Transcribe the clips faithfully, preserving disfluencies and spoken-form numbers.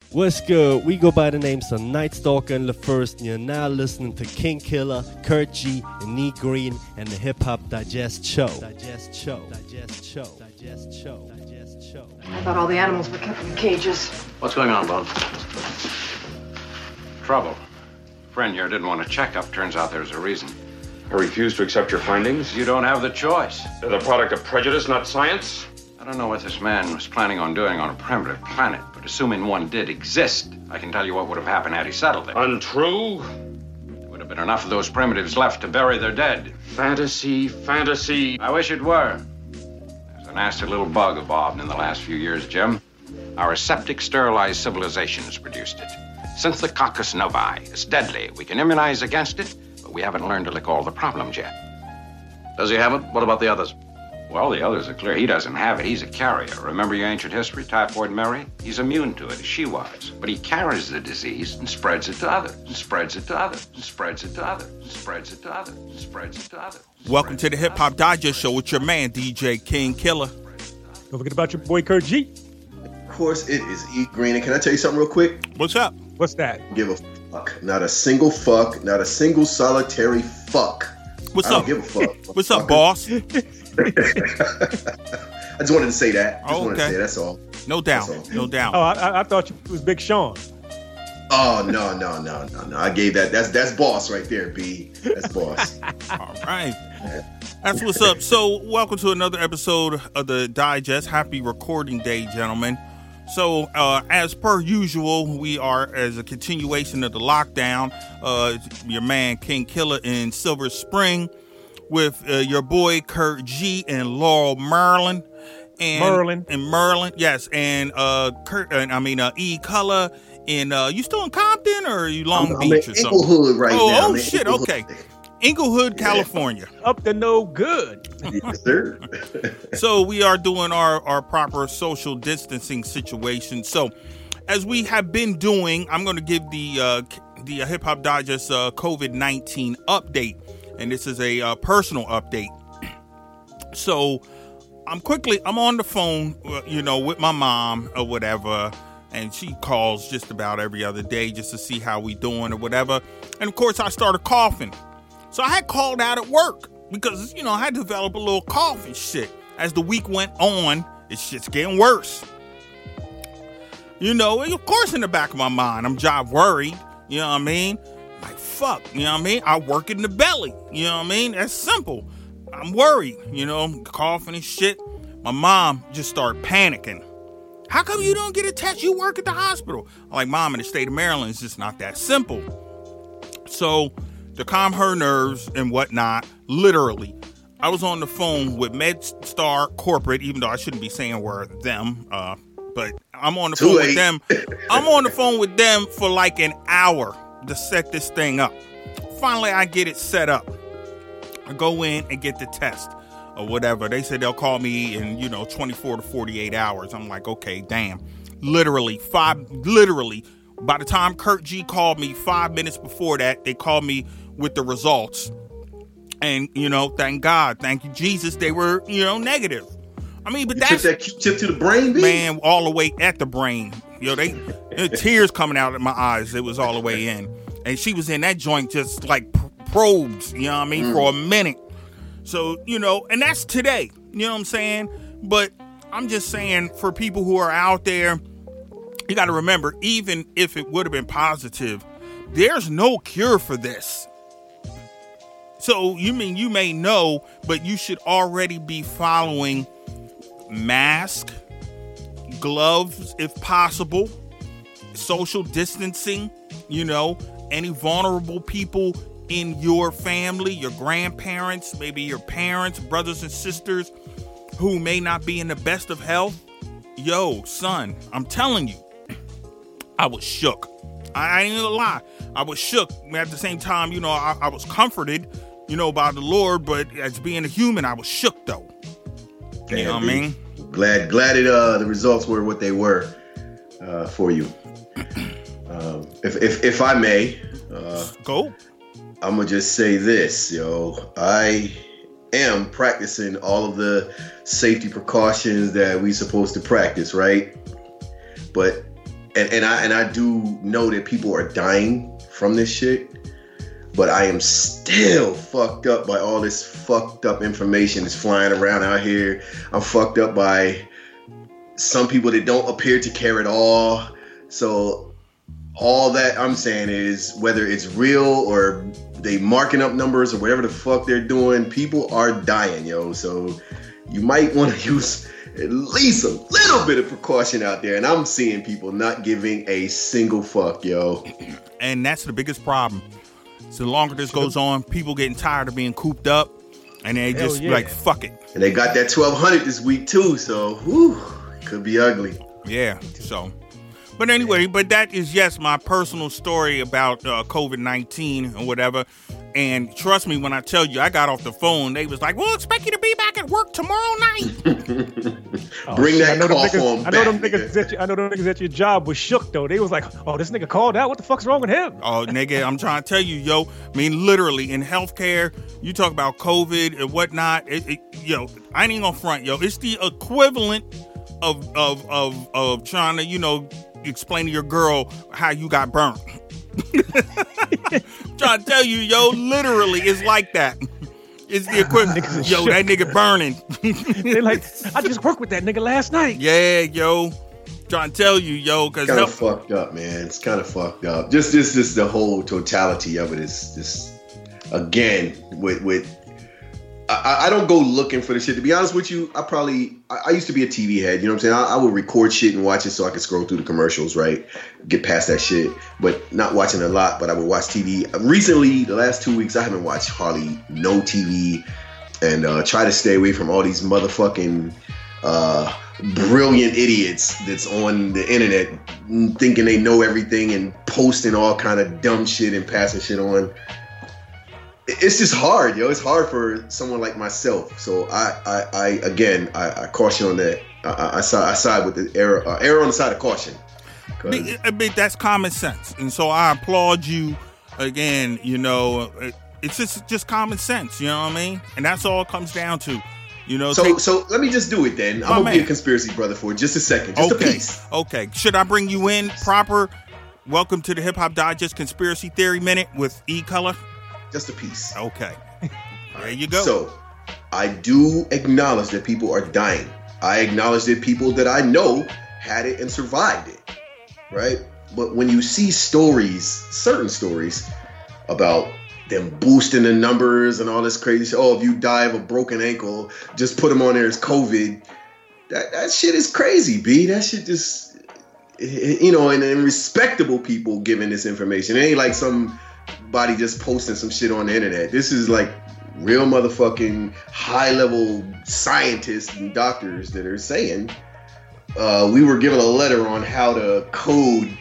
What's good? We go by the names of Night Stalker and LaFirst, and you're now listening to King Killer, Kurt G, and Nee Green, and the Hip Hop Digest Show. Digest Show. Digest Show. Digest Show. Digest Show. I thought all the animals were kept in cages. What's going on, Bone? Trouble. Friend here didn't want a checkup. Turns out there's a reason. I refuse to accept your findings. You don't have the choice. They're the product of prejudice, not science. I don't know what this man was planning on doing on a primitive planet, but assuming one did exist, I can tell you what would have happened had he settled there. Untrue. There would have been enough of those primitives left to bury their dead. Fantasy, fantasy. I wish it were. There's a nasty little bug evolved in the last few years, Jim. Our aseptic, sterilized civilization has produced it. Since the Coccus novi, it's deadly. We can immunize against it, but we haven't learned to lick all the problems yet. Does he have it? What about the others? Well, the others are clear. He doesn't have it. He's a carrier. Remember your ancient history, Typhoid Mary? He's immune to it, as she was. But he carries the disease and spreads it to others, and spreads it to others, and spreads it to others, and spreads it to others, and spreads it to others. Welcome to the Hip Hop Digest Show with your man, D J King Killer. Don't forget about your boy, Kurt G. Of course, it is E Green. And can I tell you something real quick? What's up? What's that? Give a fuck. Not a single fuck. Not a single solitary fuck. What's I don't up? give a fuck. What's up, boss? I just wanted to say that. Just Oh, wanted to okay. say that's all. No doubt. That's all. No doubt. Oh, I, I thought you was Big Sean. Oh no, no, no, no, no. I gave that. That's that's boss right there, B. That's boss. All right. That's what's up. So, welcome to another episode of the Digest. Happy recording day, gentlemen. So, uh, as per usual, we are, as a continuation of the lockdown, uh, your man King Killer in Silver Spring with uh, your boy Kurt G and Laurel Merlin. And, Merlin. And Merlin, yes. And uh, Kurt, and, I mean, uh, E Color. And uh, you still in Compton or are you Long I'm, Beach I'm or in something? Inglewood right oh, now. Oh, I'm in shit. Inglewood. Okay. Inglewood, California. Up to no good. Yes, sir. So we are doing our, our proper social distancing situation. So as we have been doing, I'm going to give the uh, the Hip Hop Digest uh, COVID nineteen update. And this is a uh, personal update. So I'm quickly, I'm on the phone, uh, you know, with my mom or whatever. And she calls just about every other day just to see how we doing or whatever. And of course I started coughing. So I had called out at work because, you know, I had developed a little cough and shit. As the week went on, it's shit's getting worse. You know, and of course in the back of my mind, I'm job worried. You know what I mean? Like, fuck, you know what I mean? I work in the belly. You know what I mean? That's simple. I'm worried, you know, I'm coughing and shit. My mom just started panicking. How come you don't get a test? You work at the hospital. I'm like, Mom, in the state of Maryland, it's just not that simple. So to calm her nerves and whatnot, literally, I was on the phone with MedStar Corporate, even though I shouldn't be saying we're them, uh, but I'm on the Too phone late. with them. I'm on the phone with them for like an hour to set this thing up. Finally, I get it set up. I go in and get the test or whatever. They said they'll call me in, you know, twenty-four to forty-eight hours. I'm like, okay, damn. Literally, five, literally, by the time Kurt G called me five minutes before that, they called me with the results. And, you know, thank God, thank you, Jesus, they were, you know, negative. I mean, but You that's, took that Q-tip to the brain, B? man, all the way at the brain. You know, they, there were tears coming out of my eyes. It was all the way in. And she was in that joint just like pr- probes, you know what I mean, mm. for a minute. So, you know, and that's today, you know what I'm saying? But I'm just saying for people who are out there, you got to remember, even if it would have been positive, there's no cure for this. So you mean you may know, but you should already be following mask, gloves, if possible, social distancing, you know, any vulnerable people in your family, your grandparents, maybe your parents, brothers and sisters who may not be in the best of health. Yo, son, I'm telling you, I was shook. I ain't gonna lie. I was shook. At the same time, you know, I, I was comforted, you know, by the Lord, but as being a human, I was shook though. You Damn, know what I B. mean? Glad, glad it. Uh, the results were what they were uh, for you. Um, if, if, if I may, uh, go. I'm gonna just say this, yo. I am practicing all of the safety precautions that we supposed to practice, right? But and, and I and I do know that people are dying from this shit, but I am still fucked up by all this fucked up information that's flying around out here. I'm fucked up by some people that don't appear to care at all. So all that I'm saying is, whether it's real or they marking up numbers or whatever the fuck they're doing, people are dying, yo. So you might want to use at least a little bit of precaution out there. And I'm seeing people not giving a single fuck, yo. And that's the biggest problem. So the longer this goes on, people getting tired of being cooped up, and they Hell just yeah. like, fuck it. And they got that twelve hundred this week too, so whew, could be ugly. Yeah, so. But anyway, but that is, yes, my personal story about uh, COVID nineteen or whatever. And trust me when I tell you, I got off the phone. They was like, we'll expect you to be back at work tomorrow night. Oh, Bring shit. that I know them cough niggas, on I know them back, niggas nigga. at your, I know them niggas at your job was shook though. They was like, oh, this nigga called out. What the fuck's wrong with him? Oh, nigga, I'm trying to tell you, yo. I mean, literally, in healthcare, you talk about COVID and whatnot. It, it, yo, I ain't even gonna front, yo. It's the equivalent of of of of trying to, you know, explain to your girl how you got burnt. Trying to tell you, yo, literally, it's like that. It's the equivalent. Yo, that nigga burning. They like, I just worked with that nigga last night. Yeah, yo. Trying to tell you, yo, because Kind of fucked up, man. It's kind of fucked up. Just this, this, the whole totality of it is this. Again, with with, I, I don't go looking for the shit. To be honest with you, I probably I, I used to be a T V head. You know what I'm saying? I, I would record shit and watch it so I could scroll through the commercials, right? Get past that shit. But not watching a lot. But I would watch T V. Recently, the last two weeks, I haven't watched hardly no T V, and uh, try to stay away from all these motherfucking uh, brilliant idiots that's on the internet thinking they know everything and posting all kind of dumb shit and passing shit on. It's just hard, yo. It's hard for someone like myself. So I, I, I again, I, I caution on that. I, I, side, I side with the error, uh, error on the side of caution. But, but that's common sense, and so I applaud you. Again, you know, it, it's just just common sense. You know what I mean? And that's all it comes down to. You know. So, take, so let me just do it then. My I'm gonna man. be a conspiracy brother for just a second, just okay. a piece. Okay. Should I bring you in proper? Welcome to the Hip Hop Digest Conspiracy Theory Minute with E Color. Just a piece. Okay. There you go. So, I do acknowledge that people are dying. I acknowledge that people that I know had it and survived it, right? But when you see stories, certain stories about them boosting the numbers and all this crazy shit, oh, if you die of a broken ankle, just put them on there as COVID. That that shit is crazy, B. That shit just, you know, and, and respectable people giving this information. It ain't like somebody just posting some shit on the internet. This is like real motherfucking high level scientists and doctors that are saying uh, we were given a letter on how to code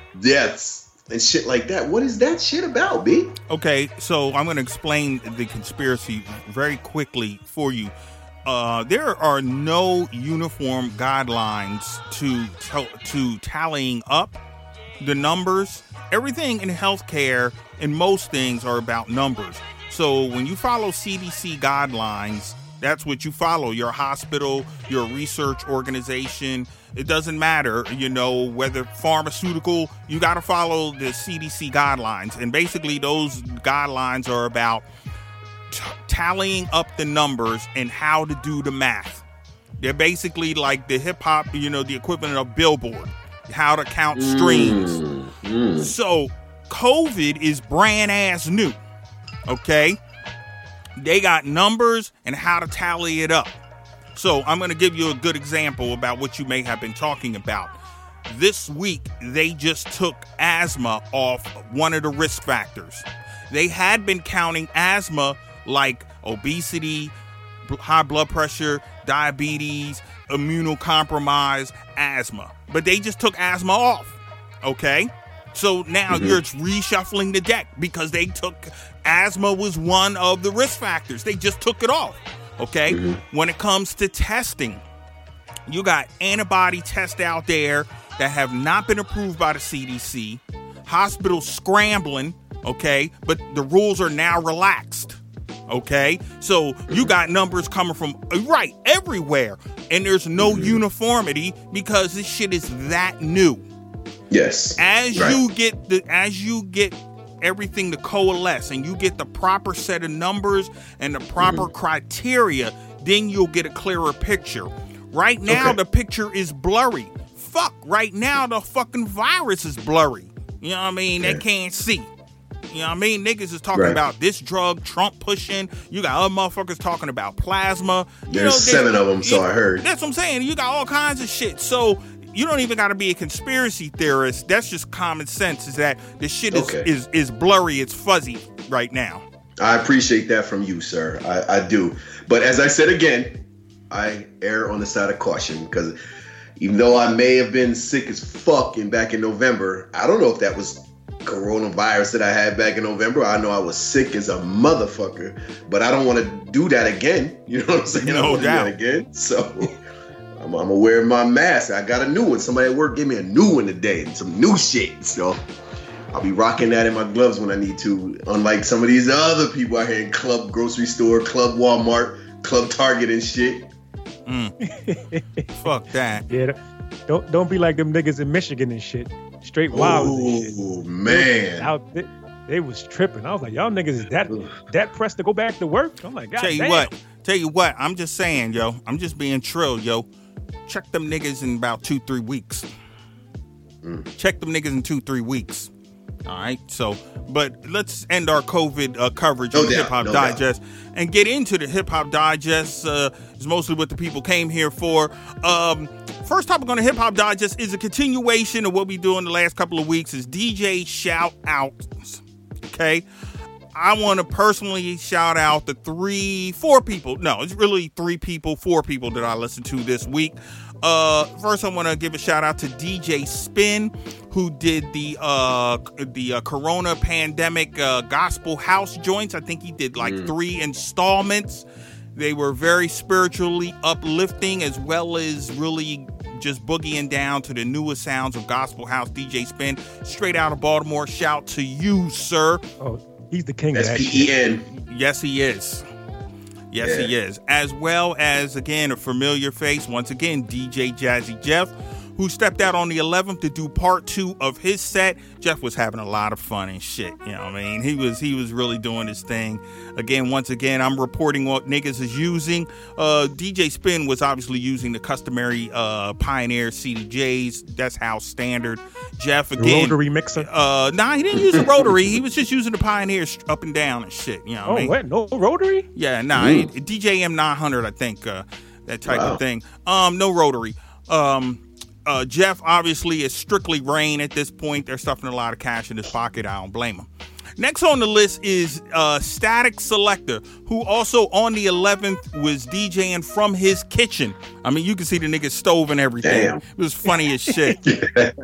deaths and shit like that. What is that shit about, B? Okay, so I'm going to explain the conspiracy very quickly for you. Uh, there are no uniform guidelines to, to to tallying up the numbers. Everything in healthcare and most things are about numbers. So when you follow C D C guidelines, that's what you follow. Your hospital, your research organization, it doesn't matter, you know, whether pharmaceutical, you got to follow the C D C guidelines. And basically those guidelines are about t- tallying up the numbers and how to do the math. They're basically like the hip hop, you know, the equivalent of Billboard, how to count streams. Mm, mm. So COVID is brand ass new. Okay. They got numbers and how to tally it up. So I'm going to give you a good example about what you may have been talking about. This week, they just took asthma off one of the risk factors. They had been counting asthma like obesity, high blood pressure, diabetes, immunocompromised, asthma. But they just took asthma off. Okay? So now mm-hmm. you're reshuffling the deck because they took asthma was one of the risk factors. They just took it off. Okay. Mm-hmm. When it comes to testing, you got antibody tests out there that have not been approved by the C D C. Hospitals scrambling. Okay. But the rules are now relaxed. Okay. So you got numbers coming from right everywhere. And there's no mm-hmm. uniformity because this shit is that new. Yes. As right. you get the as you get everything to coalesce and you get the proper set of numbers and the proper mm-hmm. criteria, then you'll get a clearer picture. Right now, okay. the picture is blurry. Fuck, right now the fucking virus is blurry. You know what I mean? Yeah. They can't see. You know what I mean? Niggas is talking right. about this drug, Trump pushing. You got other motherfuckers talking about plasma. You There's know, seven of them, so I heard. That's what I'm saying. You got all kinds of shit. So you don't even got to be a conspiracy theorist. That's just common sense, is that the shit is, okay. is, is blurry. It's fuzzy right now. I appreciate that from you, sir. I, I do. But as I said again, I err on the side of caution, because even though I may have been sick as fuck in back in November, I don't know if that was coronavirus that I had back in November. I know I was sick as a motherfucker, but I don't want to do that again. You know what I'm saying? No I don't want to do that again. So I'm, I'm gonna wear my mask. I got a new one. Somebody at work gave me a new one today, and some new shit. So I'll be rocking that in my gloves when I need to. Unlike some of these other people out here in Club Grocery Store, Club Walmart, Club Target and shit. Mm. Fuck that. Yeah, don't don't be like them niggas in Michigan and shit. Straight wild. Oh man, Out they, they was tripping. I was like, y'all niggas is that that pressed to go back to work? I'm like, God tell you damn. what, tell you what. I'm just saying, yo. I'm just being trill, yo. Check them niggas in about two, three weeks. Mm. Check them niggas in two, three weeks. All right. So, but let's end our COVID uh, coverage no on doubt, Hip Hop no Digest doubt. and get into the Hip Hop Digest. Uh, is mostly what the people came here for. Um, First topic on the Hip Hop Digest is a continuation of what we do in the last couple of weeks, is D J shout outs. Okay. I want to personally shout out the three, four people. No, it's really three people, four people that I listened to this week. Uh, first, I want to give a shout out to D J Spin, who did the uh, the uh, Corona pandemic uh, gospel house joints. I think he did like mm. three installments. They were very spiritually uplifting, as well as really just boogieing down to the newest sounds of gospel house. D J Spin, straight out of Baltimore. Shout to you, sir. Oh, he's the king of that S P E N. shit. Yes, he is. Yes, yeah. he is. As well as, again, a familiar face, once again, D J Jazzy Jeff, who stepped out on the eleventh to do part two of his set. Jeff was having a lot of fun and shit. You know what I mean? He was he was really doing his thing. Again, once again, I'm reporting what niggas is using. Uh, D J Spin was obviously using the customary uh, Pioneer C D Js. That's how standard. Jeff, again. Rotary mixer? Uh, nah, he didn't use a rotary. He was just using the Pioneers up and down and shit. You know what oh, I mean? what? No rotary? Yeah, nah. He, D J M nine hundred, I think. Uh, that type wow. of thing. Um, no rotary. Um... Uh, Jeff obviously is strictly Rain at this point. They're stuffing a lot of cash in his pocket. I don't blame him. Next on the list is uh, Static Selector, who also on the eleventh was DJing from his kitchen. I mean, you can see the nigga stove and everything. Damn. It was funny as shit. You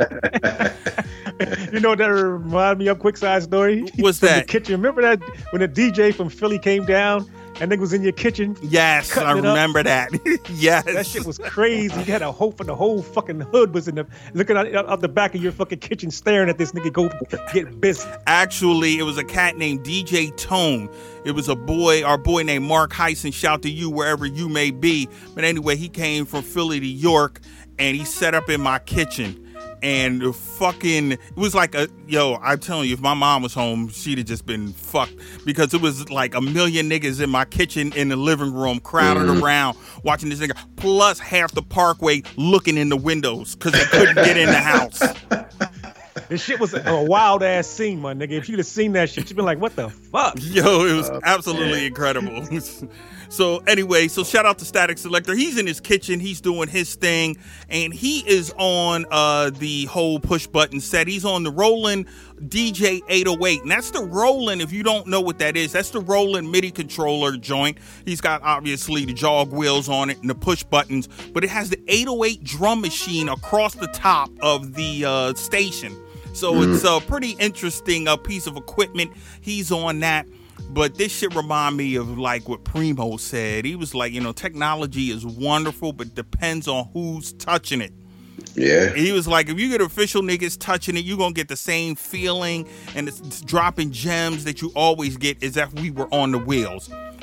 know what that reminded me of? Quick side story. What's from that? The kitchen. Remember that when the D J from Philly came down? And nigga was in your kitchen. Yes, I remember up. that. Yes. That shit was crazy. You had a hope for the whole fucking hood was in the looking out, out the back of your fucking kitchen staring at this nigga go get busy. Actually, it was a cat named D J Tone. It was a boy, our boy named Mark Heisen. Shout to you wherever you may be. But anyway, he came from Philly to York and he set up in my kitchen. And fucking, it was like a, yo, I'm telling you, if my mom was home, she'd have just been fucked, because it was like a million niggas in my kitchen in the living room crowded mm. around watching this nigga, plus half the parkway looking in the windows because they couldn't get in the house. This shit was a, a wild ass scene, my nigga. If you'd have seen that shit, you'd been like, what the fuck? Yo, it was uh, absolutely man. incredible. So anyway, so shout out to Static Selector. He's in his kitchen. He's doing his thing. And he is on uh, the whole push button set. He's on the Roland D J eight oh eight. And that's the Roland, if you don't know what that is, that's the Roland MIDI controller joint. He's got obviously the jog wheels on it and the push buttons. But it has the eight oh eight drum machine across the top of the uh, station. So mm. it's a pretty interesting uh, piece of equipment. He's on that. But this shit remind me of like what Primo said. He was like, you know, technology is wonderful, but depends on who's touching it. Yeah. He was like, if you get official niggas touching it, you're going to get the same feeling and it's, it's dropping gems that you always get as if we were on the wheels.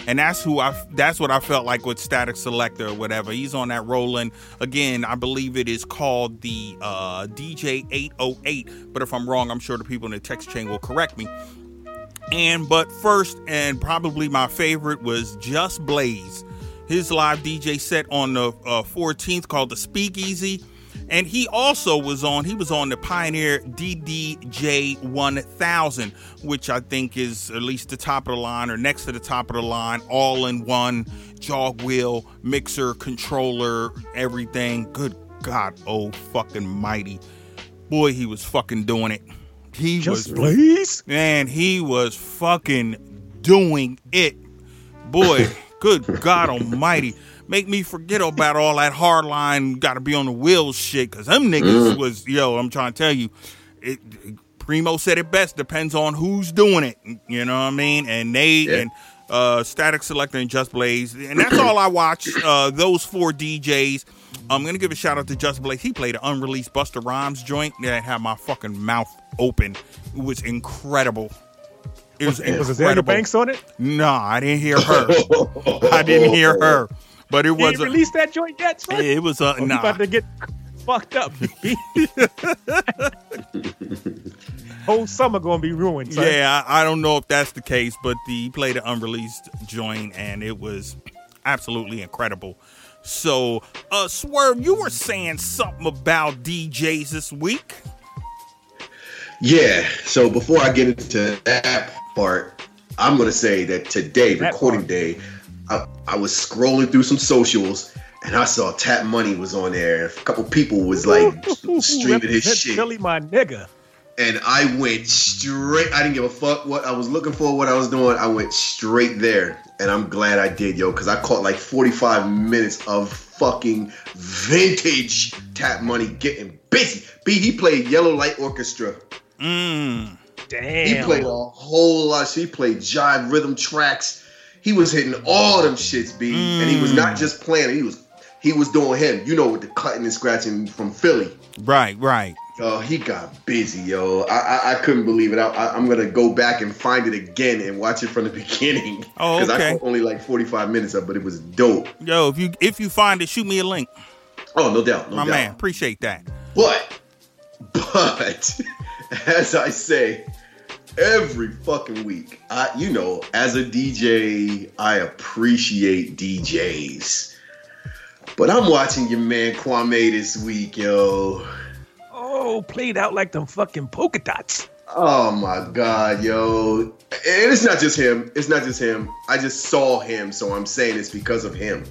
And that's who I, that's what I felt like with Static Selector or whatever. He's on that rolling. Again, I believe it is called the uh, D J eight oh eight. But if I'm wrong, I'm sure the people in the text chain will correct me. And but first, and probably my favorite, was Just Blaze. His live D J set on the uh, fourteenth called the Speakeasy. And he also was on, he was on the Pioneer D D J one thousand, which I think is at least the top of the line or next to the top of the line, all in one, jog wheel, mixer, controller, everything. Good God, oh fucking mighty. Boy, he was fucking doing it. He Just was, Blaze? Man, he was fucking doing it. Boy, good God almighty. Make me forget about all that hardline, got to be on the wheels shit, because them niggas mm. was, yo, I'm trying to tell you, it, Primo said it best, depends on who's doing it, you know what I mean? And they, yeah. and uh, Static Selector and Just Blaze, and that's all I watch, uh, those four D Js. I'm going to give a shout out to Just Blaze. He played an unreleased Busta Rhymes joint that had my fucking mouth open. It was incredible. It was, was incredible. Was Azealia Banks on it? No, I didn't hear her. I didn't hear her. But it was he released that joint yet, son? It was uh, oh, nah. about to get fucked up. Whole summer gonna be ruined, son. Yeah, I, I don't know if that's the case, but the, he played an unreleased joint, and it was absolutely incredible. So, uh, Swerve, you were saying something about D Js this week. Yeah. So before I get into that part, I'm gonna say that today, that recording part. day. I, I was scrolling through some socials and I saw Tap Money was on there. A couple people was like streaming his shit. Philly, my nigga. And I went straight. I didn't give a fuck what I was looking for, what I was doing. I went straight there, and I'm glad I did, yo, because I caught like forty-five minutes of fucking vintage Tap Money getting busy. B, he played Yellow Light Orchestra. Mm. Damn. He played a whole lot. He played jive rhythm tracks. He was hitting all them shits, B, mm. and he was not just playing. He was he was doing him. You know, with the cutting and scratching from Philly. Right, right. Oh, he got busy, yo. I I, I couldn't believe it. I, I, I'm gonna go back and find it again and watch it from the beginning. Oh, okay. Because I caught only like forty-five minutes of it, but it was dope. Yo, if you if you find it, shoot me a link. Oh, no doubt, no My doubt. man, appreciate that. But, but, as I say. Every fucking week, I, you know, as a D J, I appreciate D Js. But I'm watching your man Kwame this week, yo. Oh, played out like them fucking polka dots. Oh my God, yo. And it's not just him. It's not just him. I just saw him, so I'm saying it's because of him.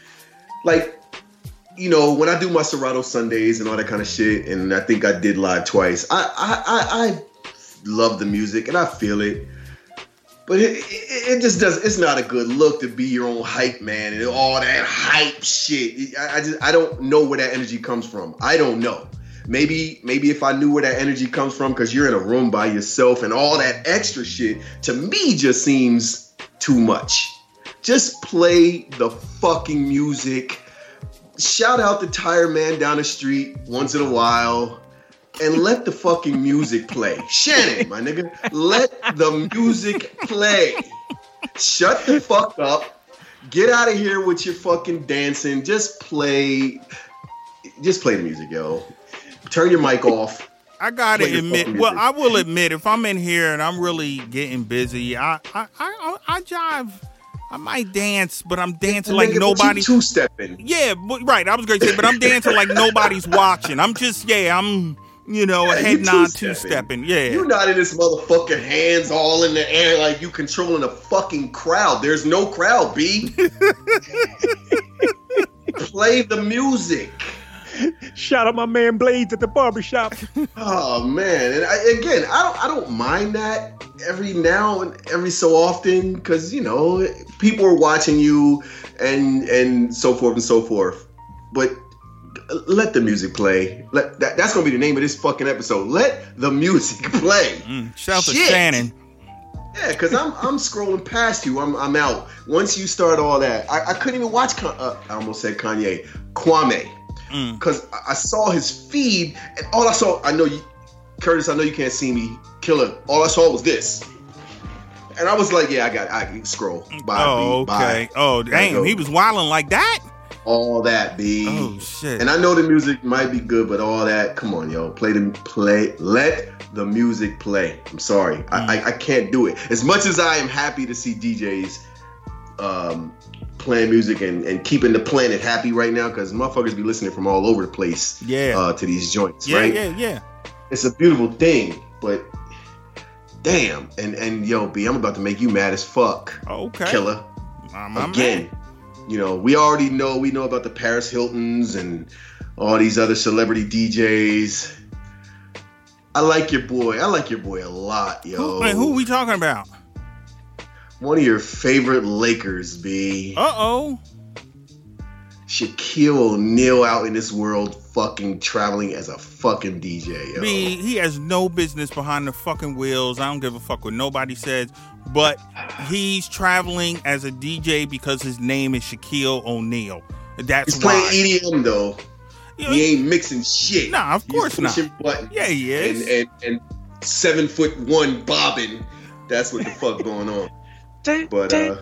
Like, you know, when I do my Serato Sundays and all that kind of shit, and I think I did live twice, I I I, I love the music and I feel it, but it, it, it just does. It's not a good look to be your own hype man and all that hype shit. I, I just I don't know where that energy comes from. I don't know. Maybe maybe if I knew where that energy comes from, because you're in a room by yourself and all that extra shit, to me just seems too much. Just play the fucking music. Shout out the tire man down the street once in a while. And let the fucking music play. Shannon, my nigga, let the music play. Shut the fuck up. Get out of here with your fucking dancing. Just play. Just play the music, yo. Turn your mic off. I gotta admit, well, I will admit, if I'm in here and I'm really getting busy, I I I, I jive. I might dance, but I'm dancing like nobody's two stepping. Yeah, but, right. I was going to say, but I'm dancing like nobody's watching. I'm just, yeah, I'm. You know, yeah, head nod, two stepping. Yeah. You're not in this motherfucking hands all in the air like you controlling a fucking crowd. There's no crowd, B. Play the music. Shout out my man Blades at the barbershop. Oh man. And I, again, I don't I don't mind that every now and every so often, because you know, people are watching you and and so forth and so forth. But let the music play. Let that, that's gonna be the name of this fucking episode. Let the music play. Mm, shout out to Shannon. Yeah, because I'm I'm scrolling past you. I'm I'm out. Once you start all that, I, I couldn't even watch. Uh, I almost said Kanye, Kwame, because mm. I, I saw his feed and all I saw. I know you, Curtis. I know you can't see me, Killer. All I saw was this. and I was like, yeah, I got, I can scroll. Bye, oh, B, okay. bye. Oh, damn, he was wilding like that. All that, B. Oh shit. And I know the music might be good, but all that, come on, yo, play the play. Let the music play. I'm sorry, mm. I, I I can't do it. As much as I am happy to see D Js um, playing music and, and keeping the planet happy right now, because motherfuckers be listening from all over the place. Yeah. Uh, to these joints, yeah, right? Yeah, yeah, It's a beautiful thing, but damn, and and yo, B, I'm about to make you mad as fuck. Okay. Killer. I'm, Again. Man. You know, we already know, we know about the Paris Hiltons and all these other celebrity D Js. I like your boy. I like your boy a lot, yo. Who, wait, who are we talking about? One of your favorite Lakers, B. Uh-oh. Shaquille O'Neal out in this world fucking traveling as a fucking D J, yo. B, he has no business behind the fucking wheels. I don't give a fuck what nobody says. But he's traveling as a D J because his name is Shaquille O'Neal. That's He's playing why. E D M, though. You know, he ain't mixing shit. Nah, of course He's pushing not. Buttons yeah, he is. And, and, and seven foot one bobbing. That's what the fuck going on. But, uh...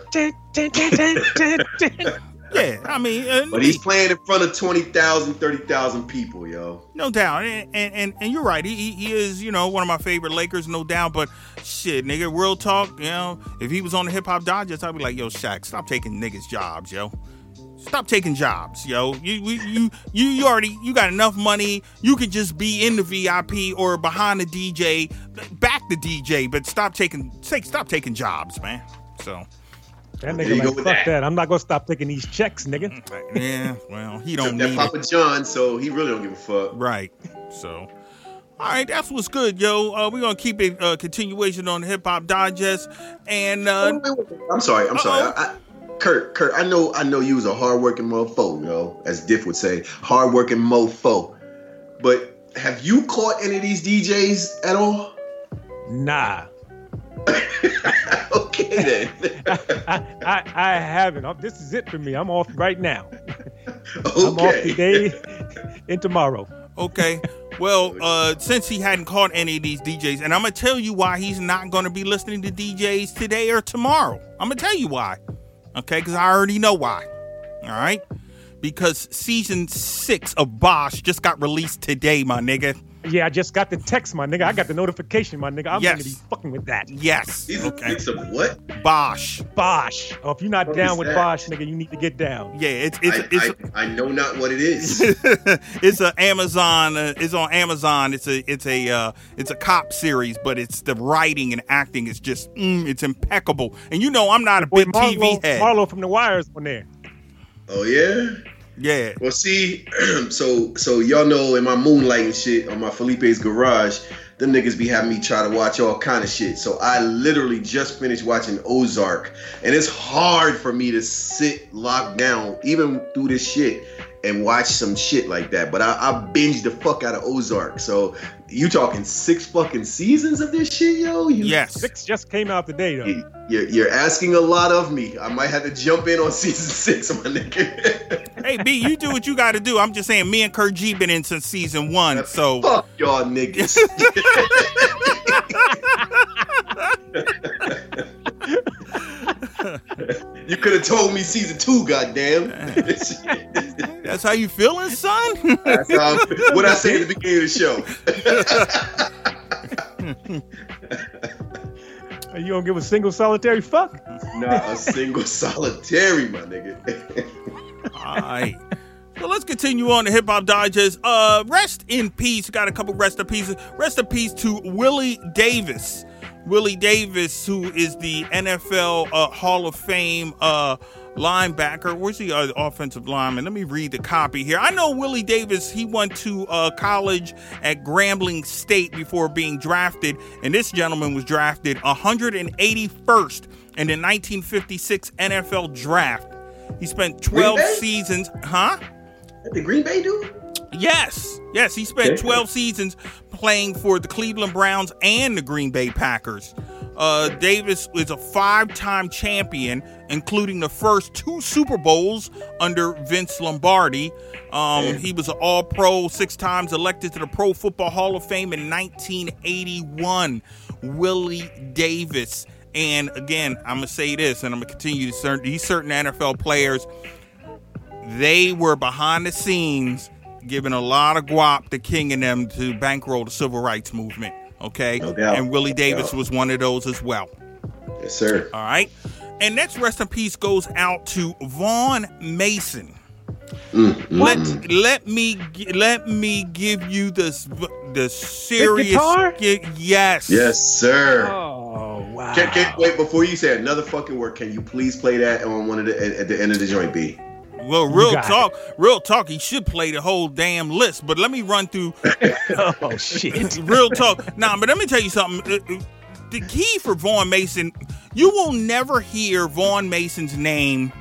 yeah, I mean... Uh, but he's playing in front of twenty thousand, thirty thousand people, yo. No doubt. And, and and you're right. He he is, you know, one of my favorite Lakers, no doubt. But shit, nigga, real talk, you know, if he was on the Hip Hop Digest, I'd be like, yo, Shaq, stop taking niggas' jobs, yo. Stop taking jobs, yo. You you you you already you got enough money. You could just be in the V I P or behind the D J, back the D J, but stop taking take stop taking jobs, man. So that nigga like, fuck that. that. I'm not gonna stop taking these checks, nigga. Yeah, well, he don't that need Papa it. John, so he really don't give a fuck. Right. So, all right, that's what's good, yo. Uh, we're gonna keep it uh, continuation on the Hip Hop Digest, and uh, wait, wait, wait. I'm sorry, I'm uh-oh. sorry. I, I, Kurt, Kurt, I know, I know you was a hardworking mofo, yo, as Diff would say, hardworking mofo. But have you caught any of these D Js at all? Nah. Okay then. I, I, I haven't. I'm, this is it for me. I'm off right now. Okay. I'm off today and tomorrow. Okay. Well, uh, since he hadn't caught any of these D Js, and I'm gonna tell you why he's not gonna be listening to D Js today or tomorrow. I'm gonna tell you why. Okay, because I already know why. All right? Because season six of Bosch just got released today, my nigga. Yeah, I just got the text, my nigga. I got the notification, my nigga. I'm yes. gonna be fucking with that. Yes. Season okay. six of what? Bosch. Bosch. Oh, if you're not what down with that? Bosch, nigga, you need to get down. Yeah, it's it's I, it's. I, I know not what it is. It's a Amazon. Uh, it's on Amazon. It's a it's a uh, it's a cop series, but it's the writing and acting is just mm, it's impeccable. And you know I'm not a Boy, big Marlo, T V head. Marlo from The Wire's on there. Oh yeah. Yeah. Well, see, so so y'all know in my moonlighting shit on my Felipe's Garage, them niggas be having me try to watch all kind of shit. So I literally just finished watching Ozark, and it's hard for me to sit locked down even through this shit and watch some shit like that. But I, I binged the fuck out of Ozark. So you talking six fucking seasons of this shit, yo? You, yes. Six just came out today, though. You're, you're asking a lot of me. I might have to jump in on season six, my nigga. Hey, B, you do what you got to do. I'm just saying, me and Kurt G been in since season one, so. Fuck y'all niggas. You could have told me season two, goddamn. That's how you feeling, son? That's how I'm, what I say at the beginning of the show. Are you gonna give a single solitary fuck? Not a single solitary, my nigga. All right. So let's continue on the Hip Hop Digest. Uh, rest in peace. Got a couple rest in pieces. Rest in peace to Willie Davis. Willie Davis, who is the N F L uh, Hall of Fame uh, linebacker. Where's the uh, offensive lineman? Let me read the copy here. I know Willie Davis, he went to uh, college at Grambling State before being drafted, and this gentleman was drafted one hundred eighty-first in the nineteen fifty-six N F L Draft. He spent twelve seasons, huh? The Green Bay dude? Yes, yes, he spent twelve seasons playing for the Cleveland Browns and the Green Bay Packers. Uh, Davis is a five-time champion, including the first two Super Bowls under Vince Lombardi. Um, he was an All-Pro, six times elected to the Pro Football Hall of Fame in nineteen eighty-one. Willie Davis. And again, I'm going to say this, and I'm going to continue to certain, these certain N F L players, they were behind the scenes giving a lot of guap to King and them to bankroll the civil rights movement. Okay. No doubt. And Willie Davis No. was one of those as well. Yes, sir. All right. And next rest in peace goes out to Vaughn Mason. Mm, mm, Let mm. let me gi- let me give you this the serious guitar? gi- yes. Yes, sir. Oh wow! Can, can, wait, before you say another fucking word, can you please play that on one of the at, at the end of the joint, B? Well, real got talk, real talk. He should play the whole damn list. But let me run through. Oh shit! Real talk. Nah, but let me tell you something. Uh, uh, The key for Vaughn Mason, you will never hear Vaughn Mason's name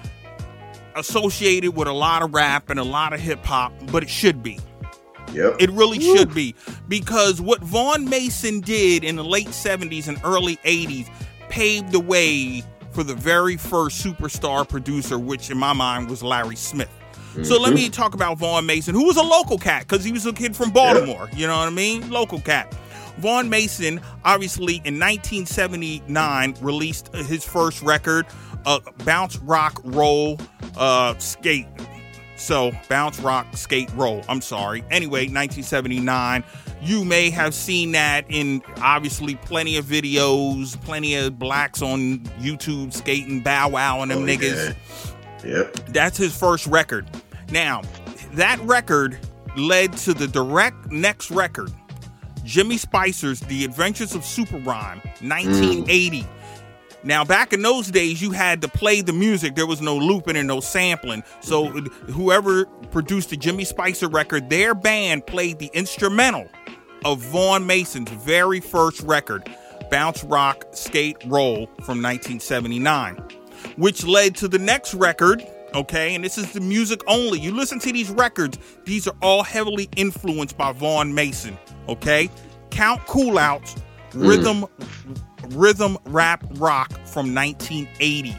associated with a lot of rap and a lot of hip hop, but it should be. Yep. It really should be, because what Vaughn Mason did in the late seventies and early eighties paved the way for the very first superstar producer, which in my mind was Larry Smith. Mm-hmm. So let me talk about Vaughn Mason, who was a local cat because he was a kid from Baltimore. Yep. You know what I mean? Local cat. Vaughn Mason, obviously, in nineteen seventy-nine, released his first record, uh, Bounce, Rock, Roll, uh, Skate. So, Bounce, Rock, Skate, Roll. I'm sorry. Anyway, nineteen seventy-nine. You may have seen that in, obviously, plenty of videos, plenty of blacks on YouTube skating, Bow Wow and them Oh, niggas. Yeah. Yep. That's his first record. Now, that record led to the direct next record, Jimmy Spicer's The Adventures of Super Rhyme, nineteen eighty. Mm. Now, back in those days, you had to play the music. There was no looping and no sampling. So whoever produced the Jimmy Spicer record, their band played the instrumental of Vaughn Mason's very first record, Bounce, Rock, Skate, Roll, from nineteen seventy-nine, which led to the next record, okay? And this is the music only. You listen to these records, these are all heavily influenced by Vaughn Mason, okay? Count Cool Out's Rhythm, mm. Rhythm Rap Rock from nineteen eighty,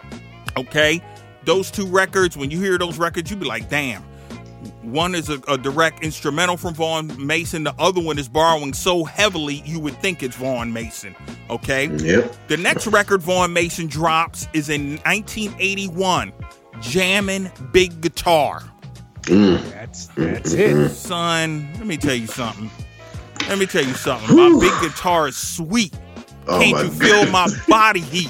okay? Those two records, when you hear those records, you be like, damn. One is a, a direct instrumental from Vaughn Mason. The other one is borrowing so heavily, you would think it's Vaughn Mason, okay? Yep. The next record Vaughn Mason drops is in nineteen eighty-one, Jammin' Big Guitar. Mm. That's that's it. Son, let me tell you something. Let me tell you something. My big guitar is sweet. Oh, Can't my you feel God. my body heat?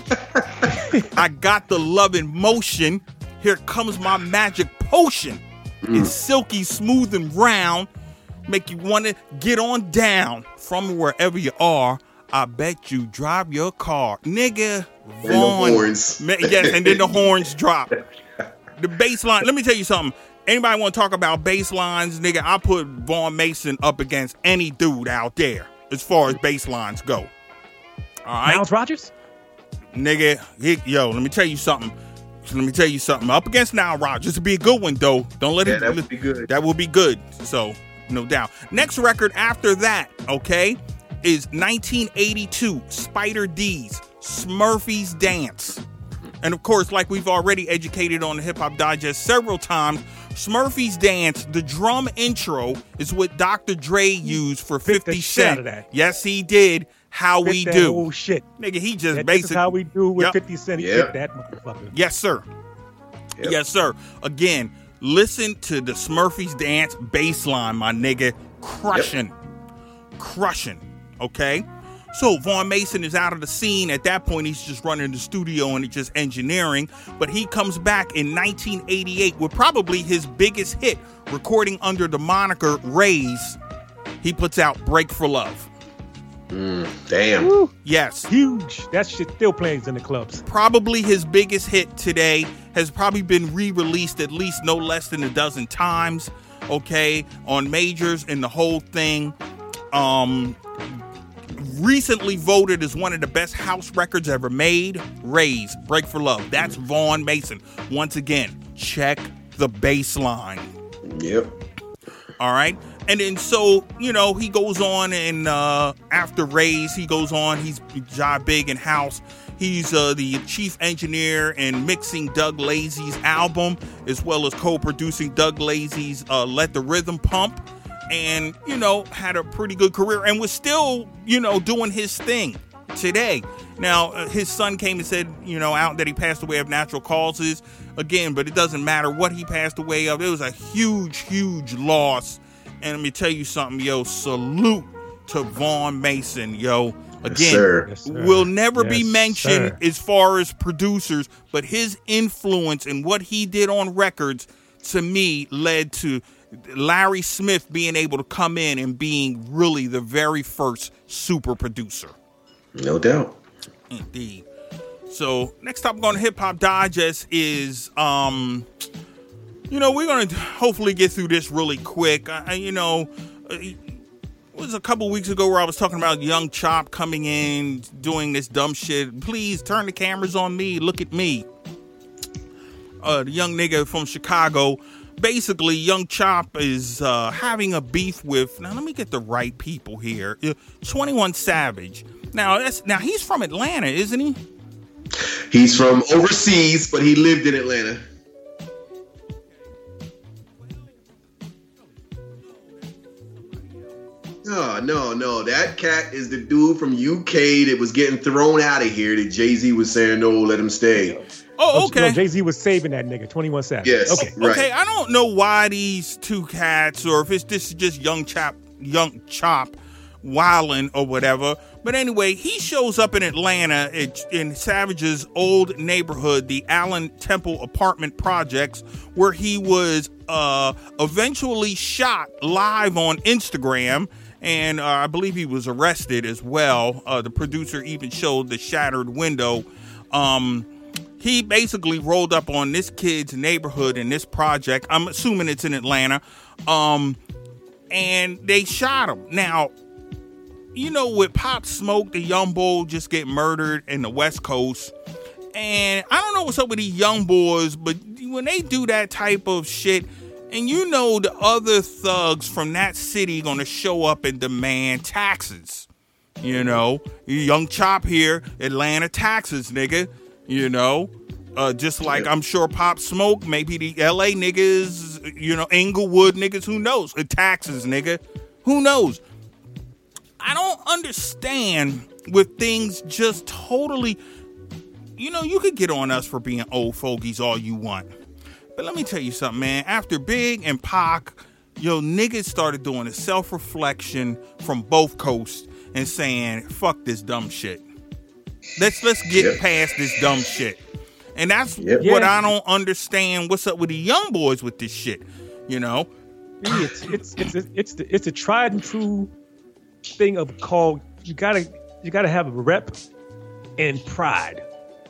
I got the love in motion. Here comes my magic potion. Mm. It's silky, smooth, and round. Make you want to get on down from wherever you are. I bet you drive your car. Nigga, And the Vaughn. horns. Ma- Yes, and then the horns drop. The bass line, let me tell you something. Anybody want to talk about bass lines, nigga, I put Vaughn Mason up against any dude out there as far as bass lines go. All right? Miles Rogers? Nigga, he, yo, let me tell you something. Let me tell you something. Up against Nile Rodgers would be a good one, though. Don't let Yeah, it. that would be good. That would be good. So, no doubt. Next record after that, okay, is nineteen eighty-two, Spider D's Smurfy's Dance. And of course, like we've already educated on the Hip Hop Digest several times, Smurfy's Dance, the drum intro, is what Doctor Dre used for fifty Cent. Of that. Yes, he did. How Fit we that do. whole shit. Nigga, he just That, this is basically. how we do with Yep. fifty Cent. He Yep. fit that motherfucker. Yes, sir. Yep. Yes, sir. Again, listen to the Smurfy's Dance bass line, my nigga. Crushing. Yep. Crushing. Okay? So Vaughn Mason is out of the scene. At that point, he's just running the studio and just engineering. But he comes back in nineteen eighty-eight with probably his biggest hit, recording under the moniker Raise. He puts out Break for Love. Mm, damn. Woo. Yes. Huge. That shit still plays in the clubs. Probably his biggest hit today, has probably been re-released at least no less than a dozen times, okay, on majors and the whole thing. Um, recently voted as one of the best house records ever made. Raise, Break for Love. That's Vaughn Mason. Once again, check the bass line. Yep. All right. And then so, you know, he goes on and uh, after Raise, he goes on. He's job big in house. He's uh, the chief engineer and mixing Doug Lazy's album, as well as co-producing Doug Lazy's uh, Let the Rhythm Pump. And, you know, had a pretty good career and was still, you know, doing his thing today. Now, uh, his son came and said, you know, out that he passed away of natural causes. Again, but it doesn't matter what he passed away of. It was a huge, huge loss. And let me tell you something, yo, salute to Vaughn Mason, yo. Again, yes, sir. Yes, sir. will never Yes, be mentioned sir. as far as producers, but his influence and what he did on records, to me, led to Larry Smith being able to come in and being really the very first super producer. No doubt. Indeed. So next topic on Hip Hop Digest is, um, you know, we're going to hopefully get through this really quick. I, you know, it was a couple weeks ago where I was talking about Young Chop coming in, doing this dumb shit. Please turn the cameras on me. Look at me. Uh, the young nigga from Chicago. Basically, Young Chop is uh, having a beef with, now let me get the right people here, twenty-one Savage. Now, that's now he's from Atlanta, isn't he? He's from overseas, but he lived in Atlanta. No, no, no. That cat is the dude from U K that was getting thrown out of here that Jay-Z was saying, no, let him stay. Oh, okay. No, Jay-Z was saving that nigga, twenty-one Savage. Yes. Okay. Right. Okay, I don't know why these two cats, or if it's this is just Young Chop, Young Chop, wildin' or whatever. But anyway, he shows up in Atlanta in Savage's old neighborhood, the Allen Temple Apartment Projects, where he was uh, eventually shot live on Instagram. And uh, I believe he was arrested as well. Uh, the producer even showed the shattered window. Um, he basically rolled up on this kid's neighborhood in this project. I'm assuming it's in Atlanta. Um, and they shot him. Now, you know, with Pop Smoke, the young bull just get murdered in the West Coast. And I don't know what's up with these young boys, but when they do that type of shit, and you know the other thugs from that city gonna show up and demand taxes. You know, Young Chop here, Atlanta taxes, nigga. You know, uh, just like I'm sure Pop Smoke, maybe the L A niggas, you know, Inglewood niggas, who knows? Uh, taxes, nigga. Who knows? I don't understand with things just totally, you know, you could get on us for being old fogies all you want. But let me tell you something, man. After Big and Pac, yo, niggas started doing a self-reflection from both coasts and saying, fuck this dumb shit. Let's let's get yep. past this dumb shit. And that's yep. what yeah. I don't understand. What's up with the young boys with this shit? You know? It's it's it's it's it's, the, it's a tried and true thing of called you gotta you gotta have a rep and pride.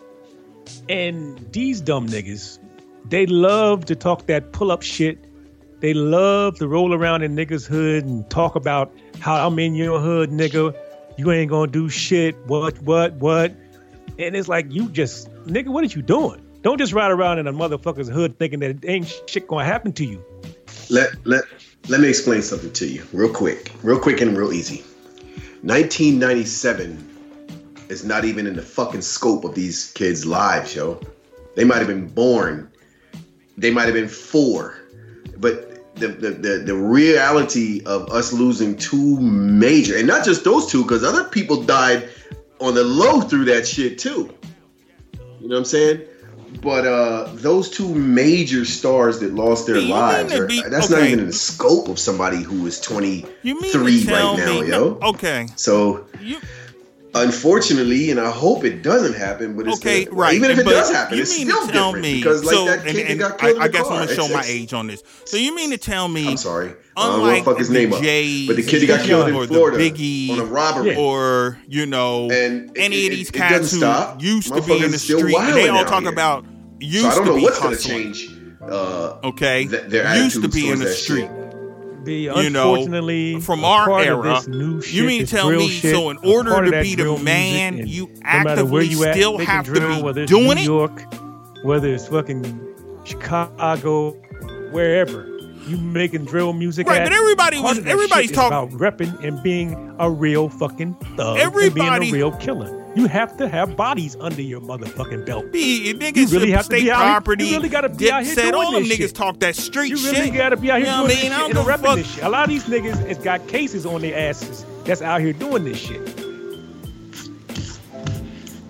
And these dumb niggas, they love to talk that pull-up shit. They love to roll around in niggas' hood and talk about how I'm in your hood, nigga. You ain't gonna do shit. What, what, what? And it's like, you just, nigga, what are you doing? Don't just ride around in a motherfucker's hood thinking that ain't shit gonna happen to you. Let, let, let me explain something to you real quick. Real quick and real easy. nineteen ninety-seven is not even in the fucking scope of these kids' lives, yo. They might have been born. They might have been four. But the, the, the, the reality of us losing two major, and not just those two, because other people died on the low through that shit too. You know what I'm saying? But uh, those two major stars that lost their you lives, are, be, that's okay. not even in the scope of somebody who is twenty-three right now, me, yo. Okay. So... You, Unfortunately, and I hope it doesn't happen, but it's okay, gonna, right. even if it but does happen, you it's mean still to tell different me, because like so, that kid and, and that got killed I, I in the guess car. I'm gonna It's, show my it's, age on this. So you mean to tell me? I'm sorry. Unlike uh, fuck his name up. Jays, but the kid that got killed in Florida Biggie, on a robbery, or you know, and any it, of these it, cats it who stop. used to be in the street, and they all talk here. about used so I don't to know be what's hustling. gonna change. Uh, okay, th- their used to be in the street. Shit. Be, you know, from our era, shit, you mean to tell me, shit, so in order to be the man, music, you no actively you at, still have drill, to whether be it's doing New it? York, whether it's fucking Chicago, wherever, you making drill music right, at, but everybody was, everybody's talking about repping and being a real fucking thug everybody, and being a real killer. You have to have bodies under your motherfucking belt. Be niggas you really have state to be property. Here, you really gotta be out here said doing all them this niggas shit. talk that street you shit. You really gotta be out here you know doing what this I mean? shit and repping fuck. this shit. A lot of these niggas has got cases on their asses that's out here doing this shit.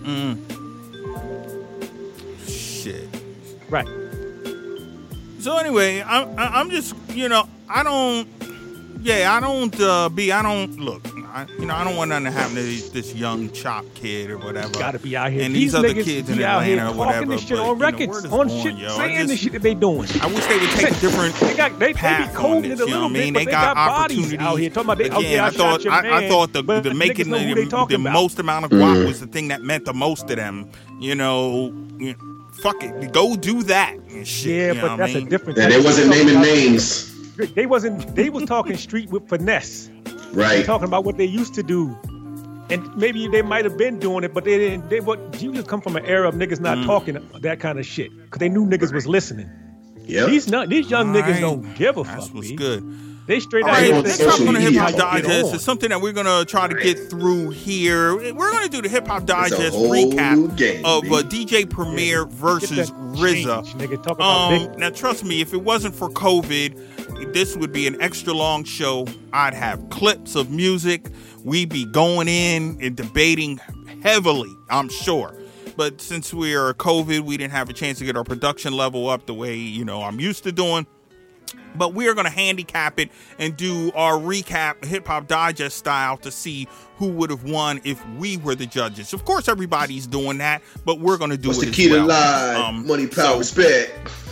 Mm. Shit. Right. So anyway, I'm I'm just you know I don't yeah I don't uh, be I don't look I, you know I don't want nothing to happen to these, this young Chop kid or whatever. Got to be out here. And these, these other niggas kids be in out here Atlanta or talking whatever. this shit but, on you know, records, word is on born, shit, yo. I saying just- the shit that they doing. I wish they would take a different They got they, they be path on coding this. it a You know little what I mean? bit, They but got got bodies opportunities. out here talking about they. Again, Oh yeah, I, I thought shot your I, man, I thought the, but the niggas making know who the, they talking the about. most amount of guap was the thing that meant the most to them. You know, you know, fuck it, go do that and shit. Yeah, you know but what that's I mean? a different. And they wasn't naming names. They wasn't. They was talking street with finesse. Right. Talking about what they used to do, and maybe they might have been doing it, but they didn't. They what you just come from an era of niggas not Mm. talking that kind of shit because they knew niggas was listening. Yep. These not these young All niggas right. don't give a That's fuck. what's B. good. They straight All out right, here. next saying, up on the social Hip Hop media. "Get Digest on." is something that we're gonna try to get through here. We're gonna do the Hip Hop It's a Digest whole recap game, of uh, B. D J Premier Get versus that R Z A. change, nigga. Talk about Um, big- now, trust me, if it wasn't for COVID, this would be an extra long show. I'd have clips of music. We'd be going in and debating heavily, I'm sure. But since we are COVID, we didn't have a chance to get our production level up the way, you know, I'm used to doing. But we are going to handicap it and do our recap Hip Hop Digest style to see who would have won if we were the judges. Of course, everybody's doing that, but we're going to do What's it the as key well. to life? Um, Money, power, so- respect.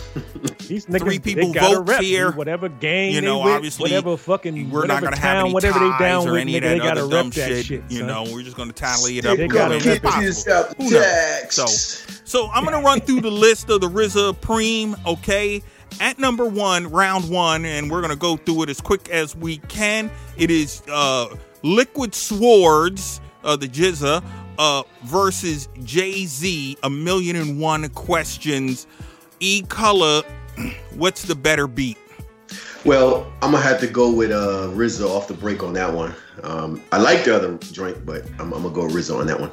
These niggas, three people they gotta vote rep, here. dude, whatever gang You know, they with, obviously, whatever fucking, we're not whatever going to have town, any whatever they ties down or with, any nigga, of they that gotta other rep dumb that shit. shit. You son. know, we're just going to tally it up. They Who gotta knows? rep It's it. possible. Yourself, Who knows? Jax. So, so I'm going to run through the list of the R Z A Preem, okay? At number one, round one, and we're going to go through it as quick as we can. It is uh, Liquid Swords, uh, the G Z A, uh, versus Jay-Z, A Million and One Questions. E-Color, what's the better beat? Well, I'm gonna have to go with uh, R Z A off the break on that one. Um, I like the other joint, but I'm, I'm gonna go R Z A on that one.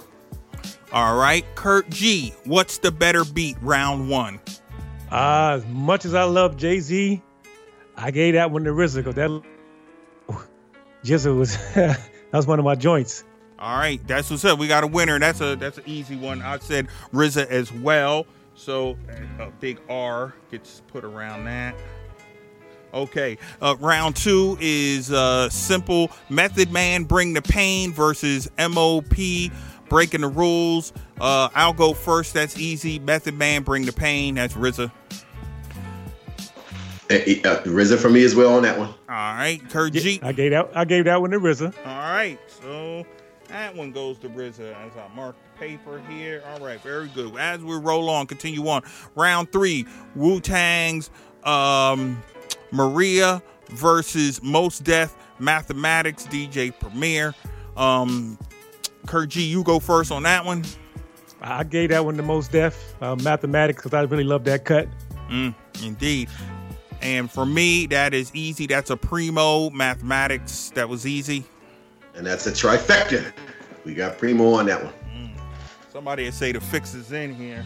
All right, Kurt G, what's the better beat, round one? Uh, as much as I love Jay-Z, I gave that one to R Z A because that G Z A was that was one of my joints. All right, that's what's up. We got a winner. That's a that's an easy one. I said R Z A as well. So a big R gets put around that. Okay, uh, round two is uh, simple. Method Man, Bring the Pain versus M O P, Breaking the Rules. Uh, I'll go first. That's easy. Method Man, Bring the Pain. That's R Z A. Uh, uh, R Z A for me as well on that one. All right, Kurt Yeah, G. I gave that I gave that one to R Z A. All right, so that one goes to R Z A as I mark the paper here. All right, very good. As we roll on, continue on. Round three, Wu-Tang's um, Maria versus Most Def Mathematics, D J Premier. Um, Kurt G, you go first on that one. I gave that one to Most Def uh, Mathematics because I really love that cut. Mm, indeed. And for me, that is easy. That's a Primo Mathematics. That was easy. And that's a trifecta. We got Primo on that one. Somebody would say the fix is in here.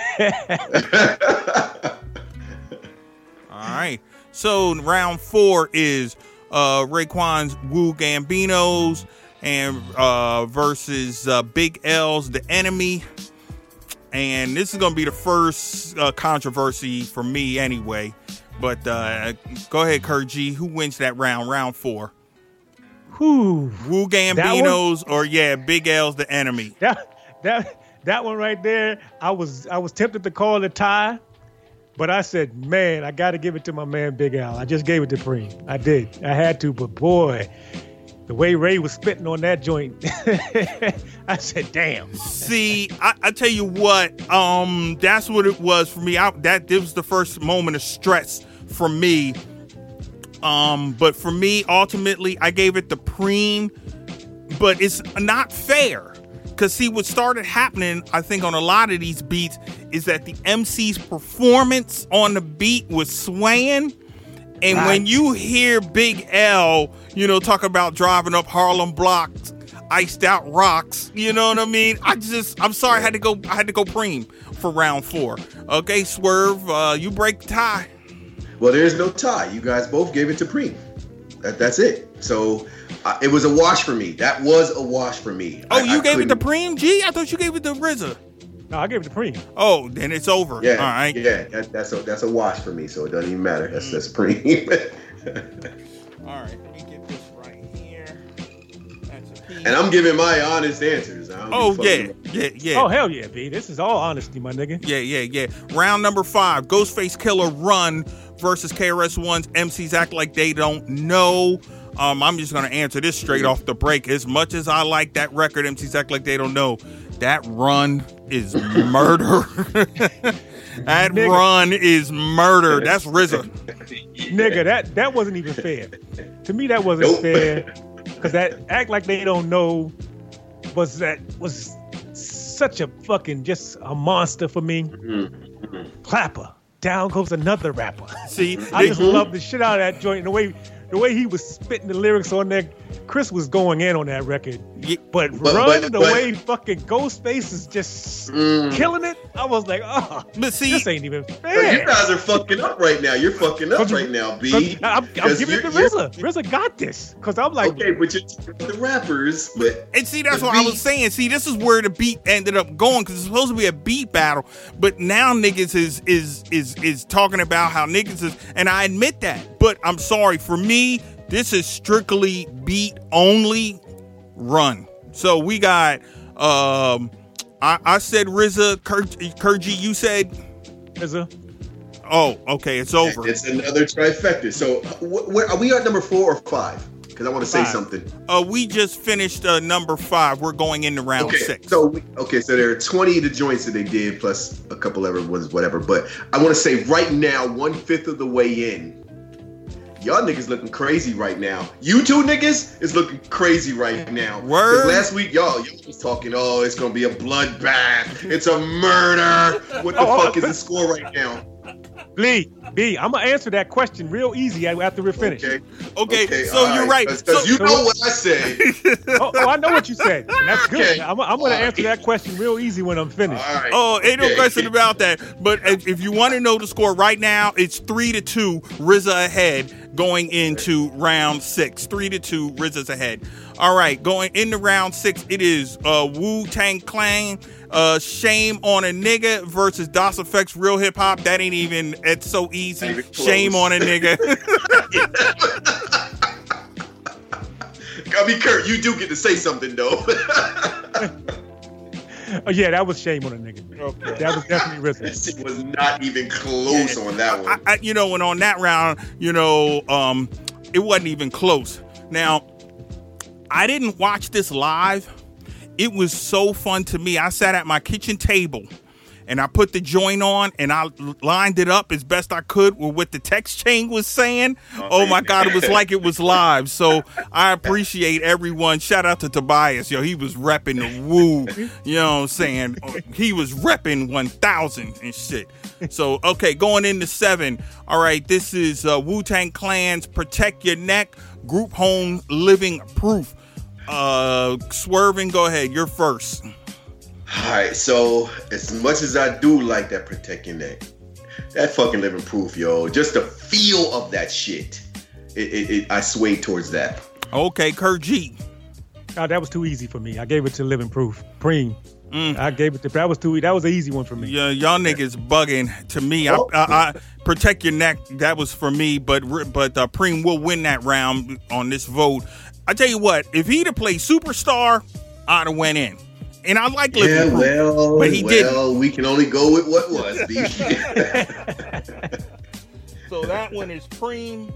All right. So round four is uh, Raekwon's Wu Gambinos and uh, versus uh, Big L's The Enemy. And this is going to be the first uh, controversy for me anyway. But uh, go ahead, Kurt G. Who wins that round? Round four. Whew. Wu Gambinos or yeah, Big L's The Enemy. That that that one right there, I was I was tempted to call it a tie, but I said, man, I got to give it to my man Big Al. I just gave it to Preem. I did. I had to, but boy, the way Ray was spitting on that joint, I said, damn. See, I, I tell you what, um, that's what it was for me. I, that this was the first moment of stress for me. Um, but for me, ultimately, I gave it the Preem, but it's not fair. Because see, what started happening, I think, on a lot of these beats is that the M C's performance on the beat was swaying. And Right. when you hear Big L, you know, talk about driving up Harlem blocks, iced out rocks, you know what I mean? I just, I'm sorry, I had to go, I had to go Preem for round four. Okay, Swerve, uh, you break the tie. Well, there's no tie. You guys both gave it to Preem. That, that's it. So uh, it was a wash for me. That was a wash for me. Oh, I, you I gave it to couldn't- Preem G? I thought you gave it to R Z A. No, I gave it to Preem. Oh, then it's over. Yeah, All right. yeah, that, that's a that's a wash for me. So it doesn't even matter. That's that's Preem. All right, let me get this right here. That's a P. And I'm giving my honest answers. I don't Oh give a yeah, fuck yeah, yeah. Oh hell yeah, B. This is all honesty, my nigga. Yeah, yeah, yeah. Round number five, Ghostface Killer Run versus K R S One's M Cs Act Like They Don't Know. Um, I'm just gonna answer this straight off the break. As much as I like that record, M Cs Act Like They Don't Know, that run is murder. That Nigga. run is murder. That's R Z A. Nigga, that that wasn't even fair. To me, that wasn't Nope. fair. Cause that Act Like They Don't Know was that was such a fucking just a monster for me. Clapper. Down goes another rapper. See, I they- just love the shit out of that joint. And the way the way he was spitting the lyrics on there, Chris was going in on that record. Ye- But, But- Run, but- the but- way fucking Ghostface is just Mm. killing it, I was like, oh, But see, this ain't even You fair. guys are fucking up right now. You're fucking up Cause you- right now, B. 'Cause I'm, I'm 'Cause giving it to you're- R Z A. R Z A got this. Because I'm like, Okay, but you're talking about the rappers, but and see, that's the what I beat- was saying. See, this is where the beat ended up going because it's supposed to be a beat battle, but now niggas is is is is talking about how niggas is, and I admit that. But I'm sorry, for me, this is strictly beat only. Run. So we got. Um, I, I said R Z A. Kur- Kurji, you said. R Z A. Oh, okay, it's over. it's another trifecta. So, wh- where are we at number four or five? Because I want to say Five. something. Uh, we just finished uh, number five. We're going into round Okay, six. so we, okay, so there are twenty of the joints that they did plus a couple other ones, whatever. But I want to say right now, one fifth of the way in, y'all niggas looking crazy right now. You two niggas is looking crazy right now. Word. Because last week, y'all, y'all was talking, oh, it's gonna be a bloodbath. It's a murder. What the Oh, fuck is the score right now? B, B, I'm going to answer that question real easy after we're finished. Okay. Okay, so all you're right. Because So- you so know what- what I say. Oh, oh, I know what you said. And that's good. Okay. I'm, I'm going to answer that question real easy when I'm finished. All right. Oh, ain't no Okay. question about that. But if, if you want to know the score right now, it's three to two, R Z A ahead going into round six. Three to two, R Z A's ahead. All right, going into round six, it is uh, Wu-Tang Clan, uh, Shame on a Nigga versus Das Effect's Real Hip Hop. That ain't even, it's so easy. Ain't even close. Shame on a Nigga. I mean, Kurt, you do get to say something though. Oh, yeah, that was Shame on a Nigga. Okay. That was definitely R Z A. This shit was not even close on that I, one. I, you know, and on that round, you know, um, it wasn't even close. Now, I didn't watch this live. It was so fun to me. I sat at my kitchen table and I put the joint on and I lined it up as best I could with what the text chain was saying. Oh my God, it was like it was live. So I appreciate everyone. Shout out to Tobias. Yo, he was repping the woo. You know what I'm saying? He was repping one thousand and shit. So, okay, going into seven. All right, this is uh, Wu-Tang Clan's Protect Your Neck, Group Home Living Proof. Uh, Swerving, go ahead. You're first. All right, so as much as I do like that Protect Your Neck, that fucking Living Proof, yo, just the feel of that shit, it, it, it, I swayed towards that. Okay, Kurt G. Oh, that was too easy for me. I gave it to Living Proof. Preem. Mm. I gave it to, that was too, that was an easy one for me. Yeah, y'all niggas bugging to me. I, I, I Protect Your Neck. That was for me, but but uh, Preem will win that round on this vote. I tell you what, if he'd have played Superstar, I'd have went in. And I like Living Yeah, Proof, well, but he well, we can only go with what was, B. So that one is Preem.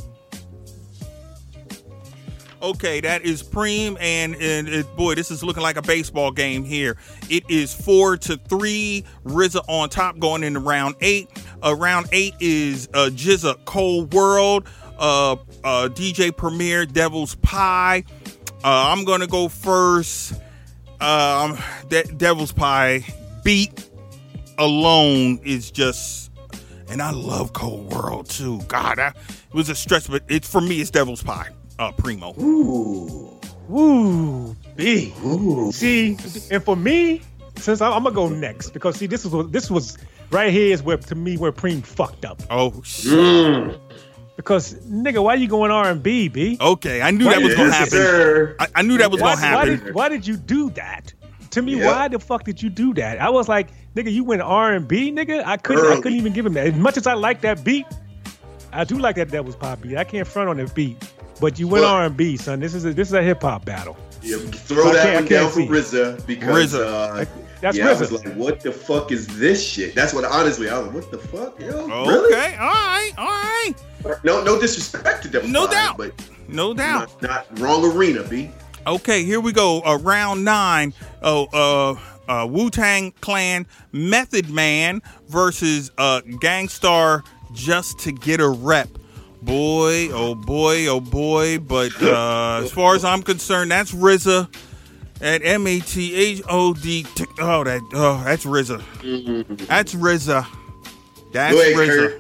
Okay, that is Preem, and, and it, boy, this is looking like a baseball game here. It is four to three. R Z A on top going into round eight. Uh, round eight is uh, Jizza Cold World, uh, uh, D J Premier Devil's Pie. Uh, I'm gonna go first. Um, De- Devil's Pie beat alone is just, and I love Cold World too. God, I, it was a stretch, but it's for me. It's Devil's Pie. Uh, Primo. Ooh. Ooh, B. Ooh. See, and for me, since I'm, I'm gonna go next because see, this was this was right here is where to me where Preem fucked up. Oh shit. Mm. Because nigga, why you going R and B, B? Okay, I knew Why that was did- gonna Yes, happen. sir. I, I knew that was Why, gonna why happen. did why did you do that? To me, Yeah. why the fuck did you do that? I was like, nigga, you went R and B, nigga. I couldn't I Early. couldn't even give him that. As much as I like that beat, I do like that that was pop beat. I can't front on that beat. But you went But- R and B, son. This is a this is a hip hop battle. Yeah, throw I that can't- I one down can't for see. R Z A because R Z A. uh, That's yeah, R I Z A. was like, what the fuck is this shit? That's what honestly I was like, what the fuck, yo? Okay, Really? all right, all right, No, no disrespect to them. No doubt. but no doubt. not, not wrong arena, B. Okay, here we go. Uh, round nine. Oh, uh, uh, Wu-Tang Clan, Method Man versus uh, Gangstar Just to Get a Rep. Boy, oh boy, oh boy. But uh, as far as I'm concerned, that's R Z A at M A T H O D. Oh, that, oh, that's R Z A. That's R Z A. That's Go ahead, R Z A. Kurt.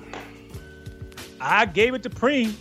I gave it to Preem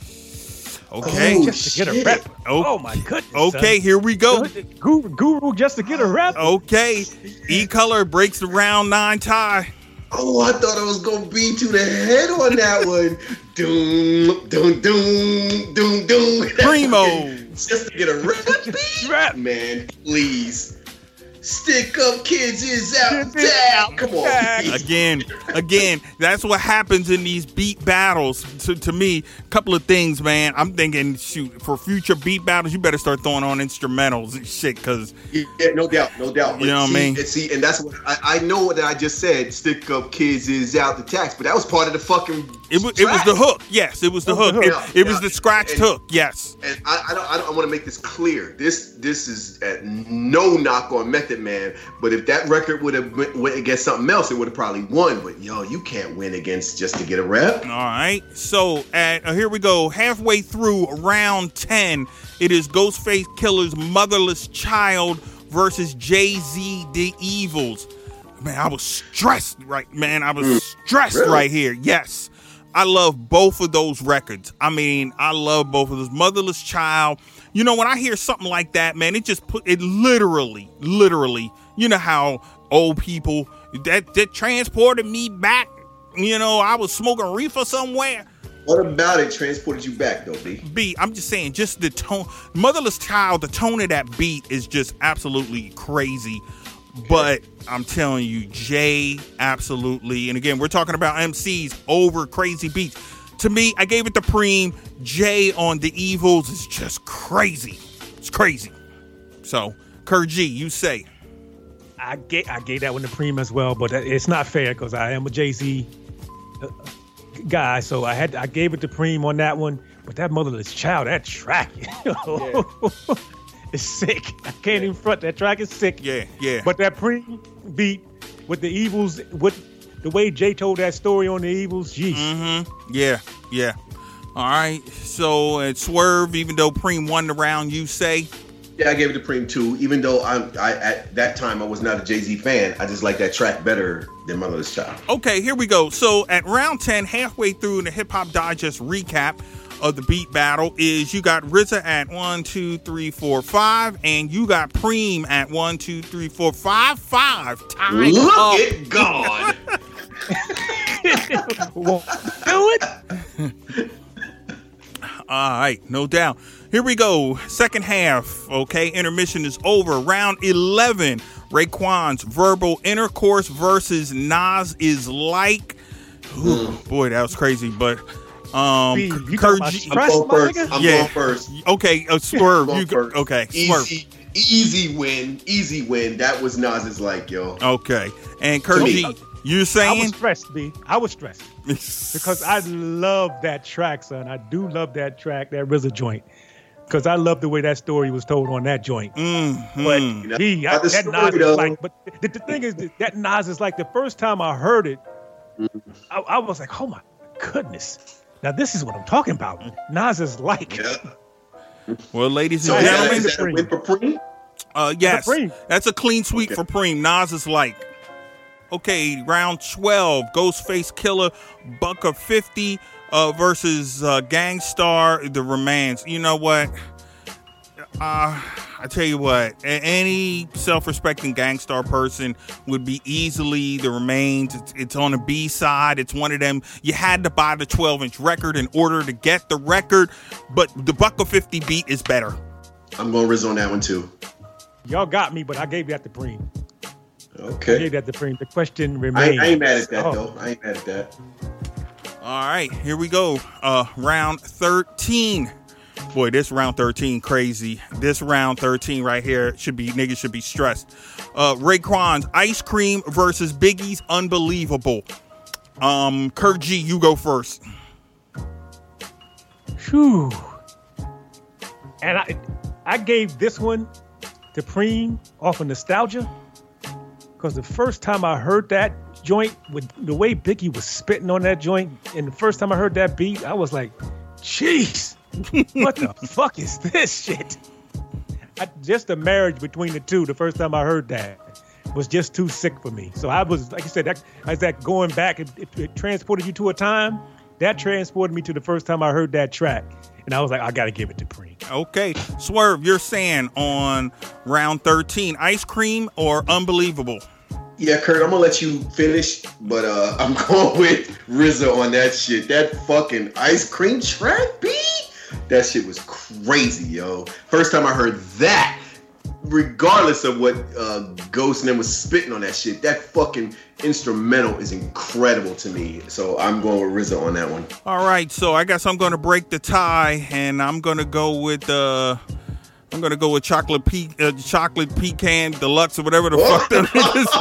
Okay. Oh, just to get a shit. rep. Oh, Oh my goodness. Okay, son. here we go. Guru, Guru just to get a rep. Okay, E-Color breaks the round nine tie. Oh, I thought I was gonna be to the head on that one. Doom, doom, doom, doom, doom. Primo. Just to get a rep, Rep. man. Please. Stick up kids is out down. Come on. B. Again, again, that's what happens in these beat battles. To, to me, a couple of things, man. I'm thinking, shoot, for future beat battles, you better start throwing on instrumentals and shit, because Yeah, no doubt, no doubt. You know what I see, mean? and See, and that's what I, I know that I just said. Stick up kids is out the tax, but that was part of the fucking. it was, it was the hook. Yes, it was the hook. It, Yeah, it was yeah. the scratched And- hook. Yes. And I, I don't, I, don't, I want to make this clear. This, this is uh, no knock on Method Man, but if that record would have went, went against something else, it would have probably won. But yo, you can't win against just to get a rep. All right. So at, uh, here we go. Halfway through round ten, it is Ghostface Killer's Motherless Child versus Jay-Z The Evils. Man, I was stressed, right? Man, I was stressed Really? right here. Yes. I love both of those records. I mean, I love both of those. Motherless Child. You know, when I hear something like that, man, it just put it literally, literally, you know how old people, that, that transported me back. You know, I was smoking reefer somewhere. What about it transported you back though, B? Beat, I'm just saying, just the tone. Motherless Child, the tone of that beat is just absolutely crazy. But I'm telling you, Jay, absolutely. And again, we're talking about M Cs over crazy beats. To me, I gave it to Preem. Jay on The Evils is just crazy. It's crazy. So, Kurt G, you say. I gave I gave that one to Preem as well, but it's not fair because I am a Jay-Z uh, guy, so I had I gave it to Preem on that one. But that Motherless Child, that track, it's sick. I can't even front. That track is sick. Yeah, yeah. But that Preem beat with the Evils, with the way Jay told that story on the Evils, geez. Mm-hmm. Yeah, yeah. All right. So, at Swerve, even though Preem won the round, you say? Yeah, I gave it to Preem too. Even though I'm, I at that time I was not a Jay-Z fan, I just like that track better than Motherless Child. Okay, here we go. So at round ten, halfway through in the Hip Hop Digest recap of the beat battle, is you got R Z A at one, two, three, four, five, and you got Preem at one, two, three, four, five, five. Tied Look up. at God. Won't do it. All right, no doubt. Here we go. Second half. Okay, intermission is over. Round eleven. Raekwon's Verbal Intercourse versus Nas Is Like. Ooh, boy, that was crazy. But um, B, you got Kurt my G- stress, I'm going my first. nigga? I'm Yeah. going first. okay, uh, Swerve. I'm You going go, first. okay? Swerve. Easy, easy win. Easy win. That was Nas's like, yo. Okay, and Kurt Me. G, you I was saying? stressed, B. I was stressed because I love that track, son. I do love that track, that R Z A joint, because I love the way that story was told on that joint. Mhm. But B, I, Not the that story, Nas is though. like, but the, the thing is that, that Nas is like the first time I heard it, I, I was like, oh my goodness. Now this is what I'm talking about. Nas is like. Yeah. Well, ladies So and yeah, gentlemen, is that a win for Preem? Uh, yes, Preem. that's a clean sweep Okay. for Preem. Nas is like, okay, round twelve, Ghostface Killer, Bucker fifty uh, versus uh, Gangstar, The Remains. You know what? Uh, I tell you what, any self-respecting Gangstar person would be easily The Remains. It's, it's on the B side. It's one of them. You had to buy the twelve inch record in order to get the record, but the Bucka fifty beat is better. I'm going Rizzo on that one too. Y'all got me, but I gave that to Preem. Okay. I gave that to Preem. The question I, remains. I ain't mad at that Oh. though. I ain't mad at that. All right, here we go. Uh, round thirteen. Boy, this round thirteen crazy. This round thirteen right here should be niggas should be stressed. Uh, Raekwon's Ice Cream versus Biggie's Unbelievable. Um, Kurt G, you go first. Phew. And I, I gave this one to Preem off of nostalgia, because the first time I heard that joint, with the way Biggie was spitting on that joint, and the first time I heard that beat, I was like, jeez, what the fuck is this shit? I, just the marriage between the two, the first time I heard that, was just too sick for me. So I was, like I said, that, as that going back, it, it, it transported you to a time, that transported me to the first time I heard that track. And I was like, I got to give it to Preem. Okay. Swerve, you're saying on round thirteen, Ice Cream or Unbelievable? Yeah, Kurt, I'm gonna let you finish, but uh, I'm going with Rizzo on that shit. That fucking Ice Cream track beat, that shit was crazy, yo. First time I heard that, regardless of what uh, Ghost and them was spitting on that shit, that fucking instrumental is incredible to me. So I'm going with Rizzo on that one. All right, so I guess I'm going to break the tie, and I'm going to go with uh, I'm going to go with chocolate pe- uh, chocolate pecan deluxe or whatever the fuck that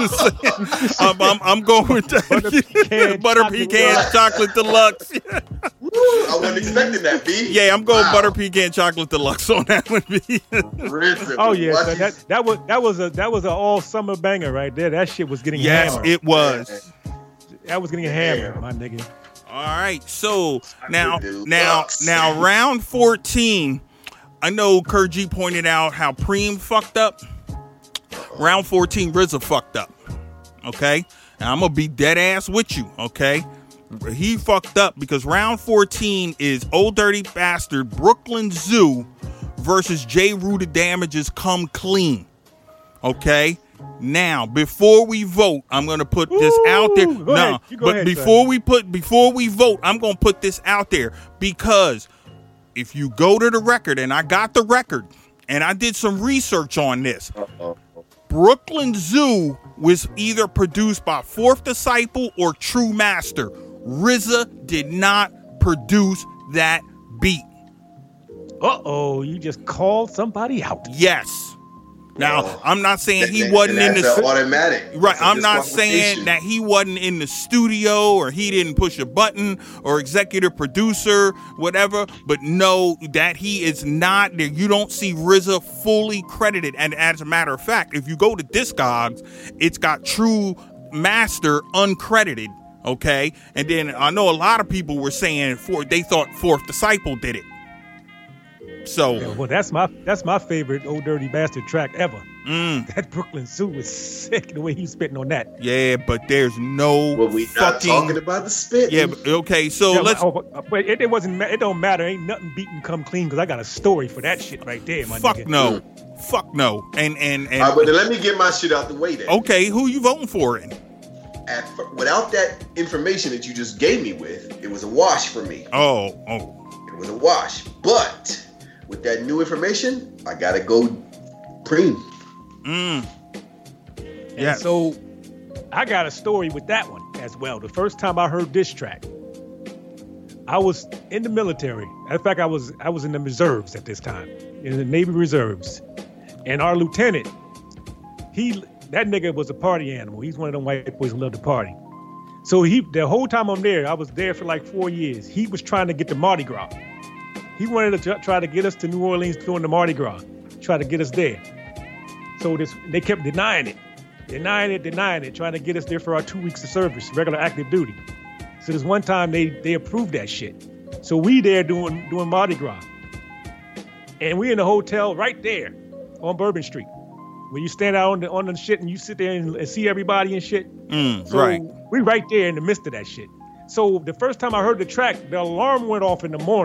is. I'm, I'm, I'm going with that. Butter pecan, butter chocolate pecan deluxe. chocolate deluxe. Woo, I wasn't expecting that, B. Yeah, I'm going Wow. butter pecan chocolate deluxe on that one, B. Rizzo, Oh yeah, watch so his- that that was that was a that was an all summer banger right there. That shit was getting Yes, hammered. it was. that was getting hammered, my nigga. All right, so now, Deluxe. now, now, round fourteen. I know Kurt G pointed out how Preem fucked up. Round fourteen, R Z A fucked up. Okay, and I'm gonna be dead ass with you. Okay, he fucked up because round fourteen is Old Dirty Bastard Brooklyn Zoo versus J. Rue the Damages Come Clean. Okay. Now, before we vote, I'm going to put this Ooh, out there. go No, ahead. You go but ahead, before son. we put before we vote, I'm going to put this out there because if you go to the record, and I got the record, and I did some research on this, Brooklyn Zoo was either produced by Fourth Disciple or True Master. R Z A did not produce that beat. Uh oh, you just called somebody out. Yes. Now, Well, I'm not saying he then- wasn't then in the that's stu- a automatic. right. That's a I'm not saying disqualification. that he wasn't in the studio or he didn't push a button or executive producer, whatever. But no, that he is not there. You don't see R Z A fully credited. And as a matter of fact, if you go to Discogs, it's got True Master uncredited. Okay, and then I know a lot of people were saying for they thought Fourth Disciple did it. So. Yeah, well, that's my that's my favorite Old Dirty Bastard track ever. Mm. That Brooklyn Zoo was sick. The way he was spitting on that. Yeah, but there's no Well, we not fucking. talking about the spit. Yeah, but, okay. So Yeah, let's oh, but- but it, it wasn't. ma- It don't matter. Ain't nothing beating Come Clean because I got a story for that shit right there, my fuck nigga. no, fuck no, and and and. All right, but then let me get my shit out the way then. okay, who you voting for? Then? At, fir- without that information that you just gave me with, it was a wash for me. Oh, oh, It was a wash. But with that new information, I gotta go Preem. mm. And Yeah. so I got a story with that one as well. The first time I heard this track, I was in the military. In fact, I was I was in the reserves at this time, in the Navy Reserves. And our lieutenant, he that nigga was a party animal. He's one of them white boys who love to party. So he the whole time I'm there, I was there for like four years. He was trying to get the Mardi Gras. He wanted to try to get us to New Orleans during the Mardi Gras, try to get us there. So this they kept denying it, denying it, denying it, trying to get us there for our two weeks of service, regular active duty. So this one time they they approved that shit. So we there doing doing Mardi Gras, and we in the hotel right there on Bourbon Street, where you stand out on the on the shit and you sit there and, and see everybody and shit. Mm, So right. we right there in the midst of that shit. So the first time I heard the track, the alarm went off in the morning,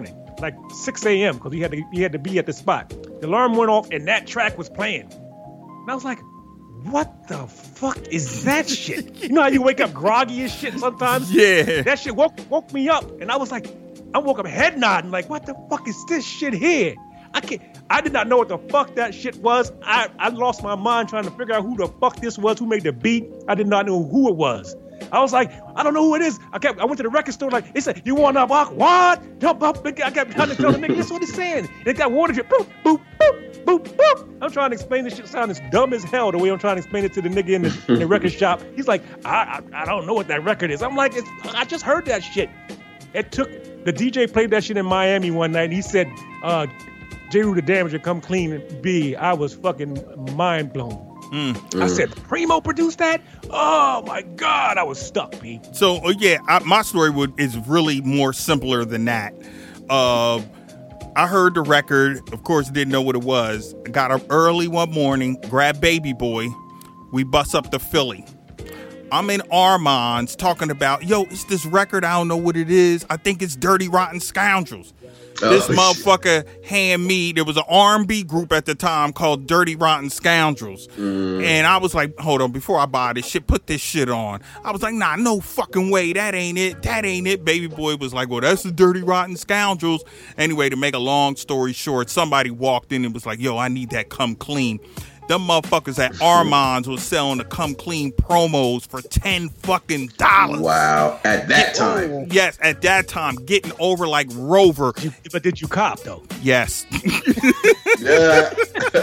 like six a.m. because he had to he had to be at the spot. The alarm went off and that track was playing. And I was like, what the fuck is that shit? You know how you wake up groggy and shit sometimes? Yeah. That shit woke woke me up, and I was like, I woke up head nodding, like, what the fuck is this shit here? I can't. I did not know what the fuck that shit was. I, I lost my mind trying to figure out who the fuck this was, who made the beat. I did not know who it was. I was like, I don't know who it is. I kept. I went to the record store, like, they said, you want to walk? What? Jump up. I kept trying to tell the nigga, this is what he's saying. They got water drip. Boop, boop, boop, boop, boop. I'm trying to explain this shit sound as dumb as hell the way I'm trying to explain it to the nigga in the, in the record shop. He's like, I, I I don't know what that record is. I'm like, it's, I just heard that shit. It took, the D J played that shit in Miami one night, and he said, uh, J. Rue the Damager, come clean and be. I was fucking mind blown. Mm. I said, Primo produced that? Oh my God, I was stuck, B. So, uh, yeah, I, my story would is really more simpler than that. Uh, I heard the record, of course, didn't know what it was. Got up early one morning, grabbed Baby Boy. We bust up to Philly. I'm in Armand's talking about, yo, it's this record. I don't know what it is. I think it's Dirty Rotten Scoundrels. Oh, this motherfucker hand me, there was an R and B group at the time called Dirty Rotten Scoundrels. Mm. And I was like, hold on, before I buy this shit, put this shit on. I was like, nah, no fucking way. That ain't it. That ain't it. Baby Boy was like, well, that's the Dirty Rotten Scoundrels. Anyway, to make a long story short, somebody walked in and was like, yo, I need that Come Clean. Them motherfuckers at Armand's was selling the Come Clean promos for ten fucking dollars. Wow. At that time. Yes, at that time. Getting over like Rover. But did you cop, though? Yes. Yeah.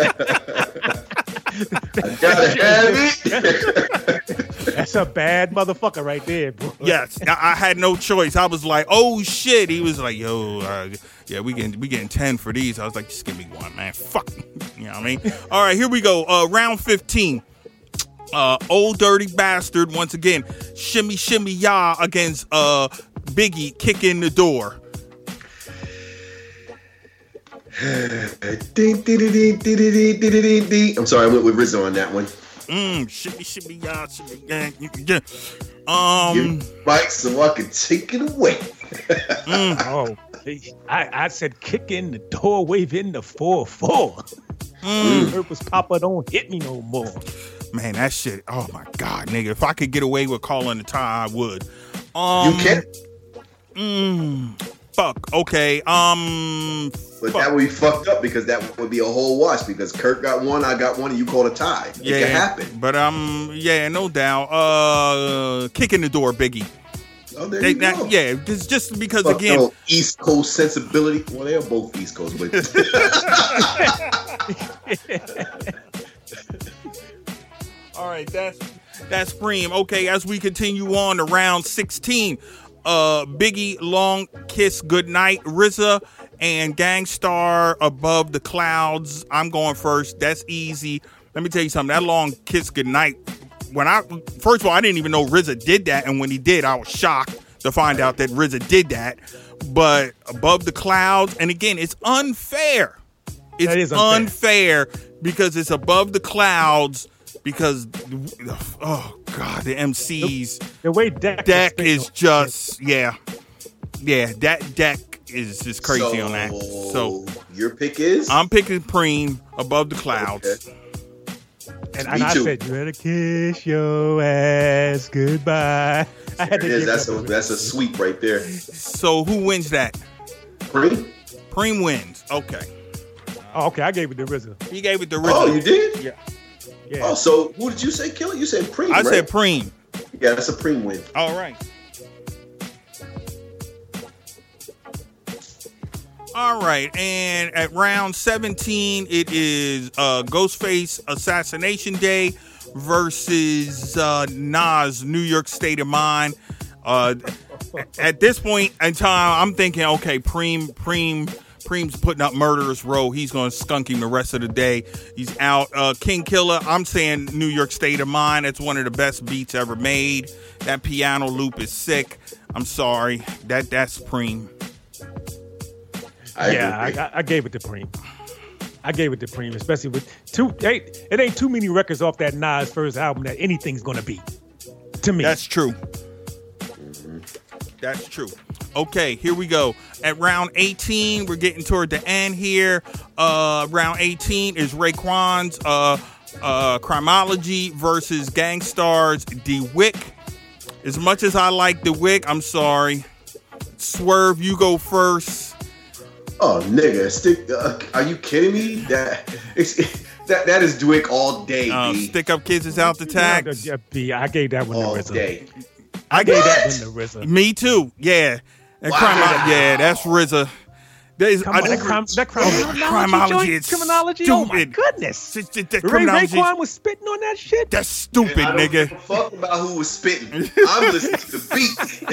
I gotta have it. That's a bad motherfucker right there, bro. Yes. I, I had no choice. I was like, oh, shit. He was like, yo, uh, yeah, we getting, we getting ten for these. I was like, just give me one, man. Fuck. You know what I mean? All right, here we go. Uh, round fifteen. Uh, Old Dirty Bastard, once again. Shimmy, shimmy, ya against uh, Biggie, Kick in the Door. I'm sorry, I went with Rizzo on that one. Mm, shimmy, shimmy, ya, shimmy, yeah, yeah. Um, Give Mike so I can take it away. mm, oh, I, I said kick in the door, wave in the four four. Mm. Purpose Papa don't hit me no more. Man, that shit. Oh my God, nigga! If I could get away with calling the tie, I would. Um, you can't. Mm, fuck. Okay. Um. But fuck. that would be fucked up because that would be a whole wash because Kirk got one, I got one, and you called a tie. It yeah, can happen. But um, yeah, no doubt. Uh, kick in the door, Biggie. Oh, there they, you go. That, yeah, just just because Fuck again, no East Coast sensibility. Well, they're both East Coast, but. All right, that's that's Preem. Okay, as we continue on to round sixteen, uh, Biggie, Long Kiss Goodnight, R Z A, and Gangstar, Above the Clouds. I'm going first. That's easy. Let me tell you something. That Long Kiss Goodnight. When I first of all, I didn't even know R Z A did that, and when he did, I was shocked to find out that R Z A did that. But Above the Clouds, and again, it's unfair. It's unfair. unfair because it's above the clouds. Because, oh God, the M Cs. The, the way Deck, Deck is just, yeah. Yeah, that Deck is just crazy so, on that. So, your pick is? I'm picking Preem, Above the Clouds. Okay. And, and I said, you better kiss your ass goodbye. I had to is. That's, a, that's a sweep right there. So, who wins that? Preem? Preem wins. Okay. Oh, okay, I gave it to R Z A. He gave it to R Z A. Oh, you did? Yeah. Yeah. Oh, so who did you say, Killer? You said Preem, I right? said Preem. Yeah, that's a Preem win. All right. All right, and at round seventeen, it is uh, Ghostface Assassination Day versus uh, Nas New York State of Mind. Uh, at this point in time, I'm thinking, okay, Preem, Preem, Preem's putting up Murderous Row. He's going to skunk him the rest of the day. He's out. Uh, King Killer, I'm saying New York State of Mind. That's one of the best beats ever made. That piano loop is sick. I'm sorry. That That's Preem. I yeah, I, I gave it to Preem. I gave it to Preem, especially with two. It, it ain't too many records off that Nas first album that anything's going to beat. To me. That's true. That's true. Okay, here we go. At round eighteen, we're getting toward the end here. Uh, round eighteen is Raekwon's uh, uh, Criminology versus Gangstar's DeWick. As much as I like DeWick, I'm sorry. Swerve, you go first. Oh, nigga, stick. Uh, are you kidding me? That it's that that is DeWick all day. Uh, B. stick up kids is out the tax. Yeah, B, I gave that one all to RZA. day. I gave What? that one to R Z A. Me too. Yeah. That Wow. crime, yeah, that's R Z A. That is, Come I, on, that, crime, that criminology, criminology joint, is criminology. Oh my stupid. goodness! That- that- that Ray criminology is- Raekwon was spitting on that shit. That's stupid, I don't nigga. give a fuck about who was spitting. I'm listening to the beat.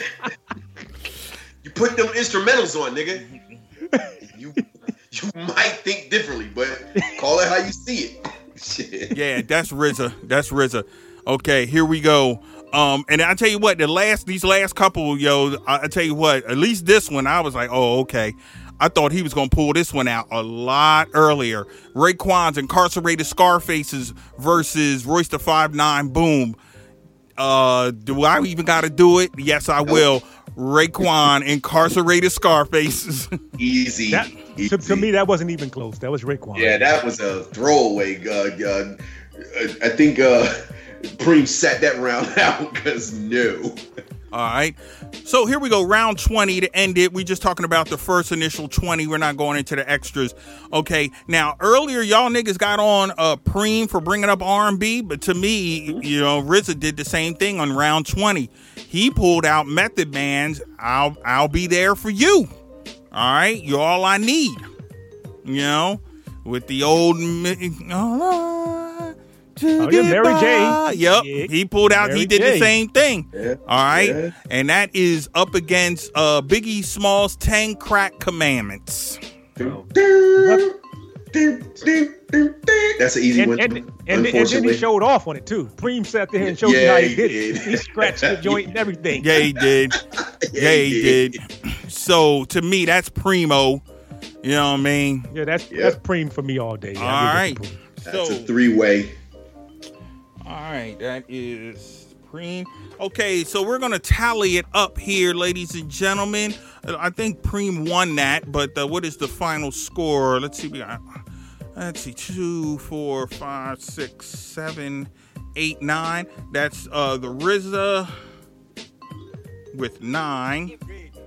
You put them instrumentals on, nigga. You you might think differently, but call it how you see it. Shit. Yeah, that's R Z A. That's R Z A. Okay, here we go. Um, and I tell you what, the last these last couple, yo, I, I tell you what, at least this one, I was like, oh, okay. I thought he was gonna pull this one out a lot earlier. Raekwon's Incarcerated Scarfaces versus Royce the five nine Boom. Uh, do I even got to do it? Yes, I will. Raekwon Incarcerated Scarfaces. Easy. That, easy. to, to me, that wasn't even close. That was Raekwon. Yeah, that was a throwaway. Uh, uh, I think uh, Preem sat that round out because no. All right. So here we go. Round twenty to end it. We just talking about the first initial twenty. We're not going into the extras. Okay. Now, earlier, y'all niggas got on uh, Preem for bringing up R and B. But to me, you know, R Z A did the same thing on round twenty. He pulled out Method Man's I'll, I'll Be There For You. All right. You're all I need. You know, with the old... Oh, Oh, yeah, Mary J. Yep, Yeah. he pulled out. Mary he did J. the same thing. Yeah. All right, Yeah. and that is up against uh, Biggie Smalls' ten Crack Commandments. That's an easy And, one. and, and, and then unfortunately. he showed off on it too. Preem sat there and showed you Yeah, how he he did did. it. He scratched the joint and everything. Yeah, he did. yeah, he did. So to me, that's primo. You know what I mean? Yeah, that's Yeah. that's Preem for me all day. Yeah, All I right. give it to Preem. That's So a three-way. all right, that is Preem. Okay, so we're gonna tally it up here, ladies and gentlemen. I think Preem won that, but uh, what is the final score? Let's see. We got. Let's see. Two, four, five, six, seven, eight, nine. That's uh, the R Z A with nine.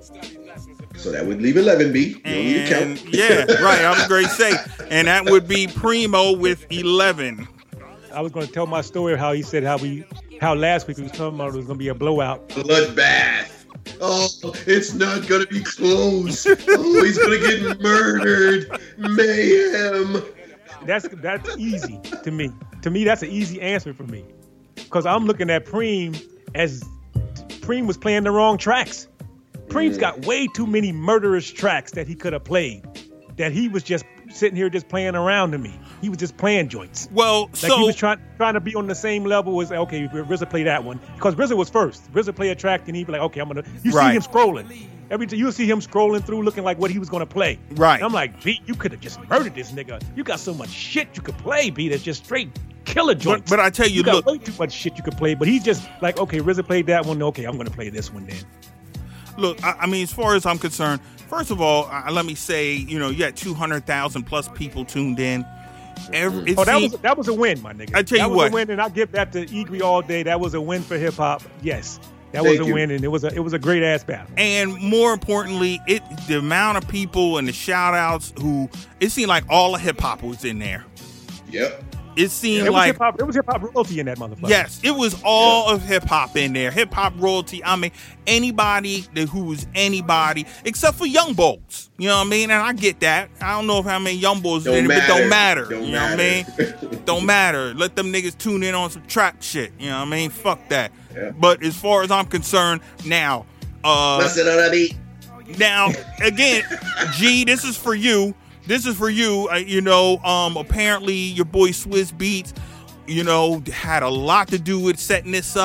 So that would leave eleven, B. You don't need to And count. yeah, right. I was going to say, and that would be Primo with eleven. I was going to tell my story of how he said how we how last week we was talking about it was going to be a blowout. Bloodbath. Oh, it's not gonna be close. Oh, he's gonna get murdered. Mayhem. That's that's easy to me. To me, that's an easy answer for me, because I'm looking at Preem as Preem was playing the wrong tracks. Preem's got way too many murderous tracks that he could have played, that he was just sitting here just playing around to me. He was just playing joints. Well, Like so he was trying trying to be on the same level as, okay, R Z A play that one. Because R Z A was first. R Z A play a track, and he'd be like, okay, I'm going to... You Right. see him scrolling. Every time you see him scrolling through looking like what he was going to play. Right. And I'm like, B, you could have just murdered this nigga. You got so much shit you could play, B, that's just straight killer joints. but I tell you, you got look- way too much shit you could play. But he's just like, okay, R Z A played that one. Okay, I'm going to play this one then. look, I, I mean, as far as I'm concerned, first of all, uh, let me say, you know, you had two hundred thousand plus people tuned in. Every, it Oh, that seemed- was that was a win, my nigga. I tell you that was what. a win, and I give that to Egri all day. That was a win for hip hop. Yes, that Thank was a you. win, and it was a it was a great ass battle. And more importantly, it the amount of people and the shout outs who it seemed like all of hip hop was in there. Yep. It seemed It was like hip hop. It was hip hop royalty in that motherfucker. yes, it was all of hip hop in there. Hip hop royalty. I mean, anybody that who's anybody except for Young Bulls. You know what I mean? And I get that. I don't know if how many Young Bulls Don't in it, but matter. don't matter. Don't you know what I matter. mean? Don't matter. Let them niggas tune in on some trap shit. You know what I mean? Fuck that. Yeah. But as far as I'm concerned, now, uh, Listen on that beat. now again, G, this is for you. This is for you. Uh, you know, um, apparently your boy Swizz Beatz, you know, had a lot to do with setting this up.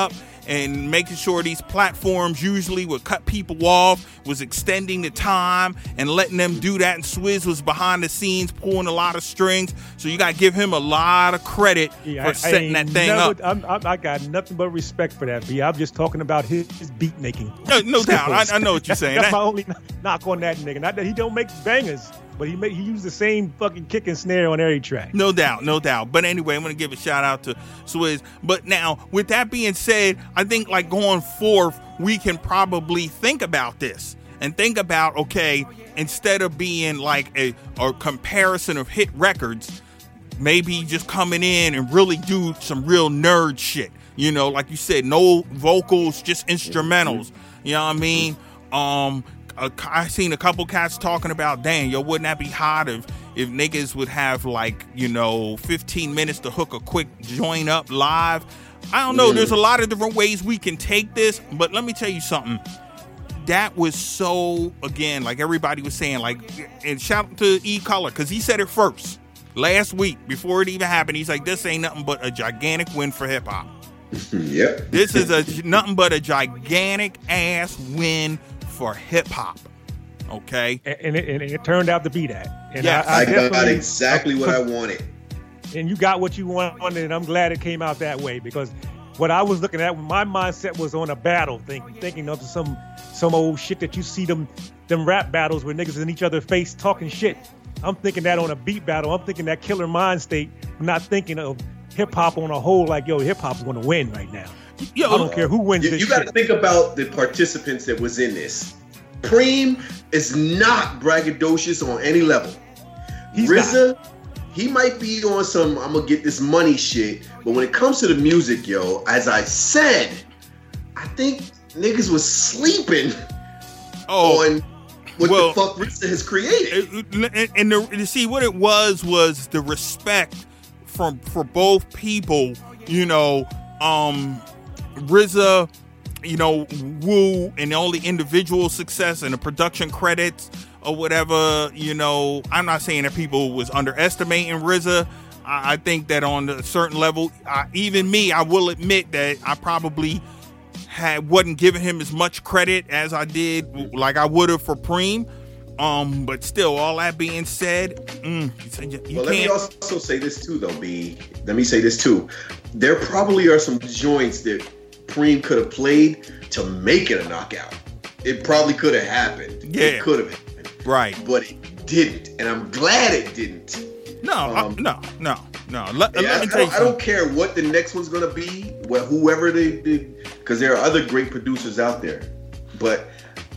and making sure these platforms usually would cut people off, was extending the time and letting them do that. And Swizz was behind the scenes pulling a lot of strings. So you got to give him a lot of credit yeah, for I, setting I that thing never, up. I'm, I'm, I got nothing but respect for that, B. I'm just talking about his, his beat making. No, no doubt. I, I know what you're saying. That's That- my only knock on that nigga. Not that he don't make bangers, but he make, he used the same fucking kick and snare on every track. No doubt, no doubt. But anyway, I'm going to give a shout out to Swizz. But now, with that being said, I think like going forth, we can probably think about this and think about, okay, instead of being like a, a comparison of hit records, maybe just coming in and really do some real nerd shit. You know, like you said, no vocals, just instrumentals. You know what I mean? Um, Uh, I seen a couple cats talking about, dang, yo, wouldn't that be hot if if niggas would have like, you know, fifteen minutes to hook a quick joint up live? I don't know. Mm. There's a lot of different ways we can take this, but let me tell you something. That was so, again, like everybody was saying, like, and shout out to E Color because he said it first last week before it even happened. He's like, this ain't nothing but a gigantic win for hip hop. Yep. This is a nothing but a gigantic ass win for hip hop, okay, and, and, it, and it turned out to be that. And yes. I, I, I got exactly what I wanted, and you got what you wanted, and I'm glad it came out that way because what I was looking at, my mindset was on a battle, thinking thinking of some some old shit that you see them them rap battles where niggas in each other's face talking shit. I'm thinking that on a beat battle. I'm thinking that Killer Mind state. I'm not thinking of hip hop on a whole. Like, yo, hip hop is going to win right now. Yo, I don't care who wins you, this you got to shit. think about the participants that was in this. Preem is not braggadocious on any level. He's R Z A, not. he might be on some I'm gonna get this money shit, but when it comes to the music, yo, as I said, I think niggas was sleeping oh, on what well, the fuck R Z A has created. And, and the, you see what it was was the respect from for both people. You know, um, R Z A, you know, Wu, and all the individual success and the production credits or whatever. You know, I'm not saying that people was underestimating R Z A. I, I think that on a certain level, I, even me, I will admit that I probably had wasn't giving him as much credit as I did, like I would have for Preem. Um, but still, all that being said, mm, you, you well, can't. let me also say this too, though, B. Let me say this too. There probably are some joints that Preem could have played to make it a knockout. It probably could have happened. Yeah, it could have happened. Right, but it didn't, and I'm glad it didn't. No, um, I, no, no, no. Let, yeah, let me I, tell you I don't care what the next one's gonna be, what whoever they did, because there are other great producers out there. But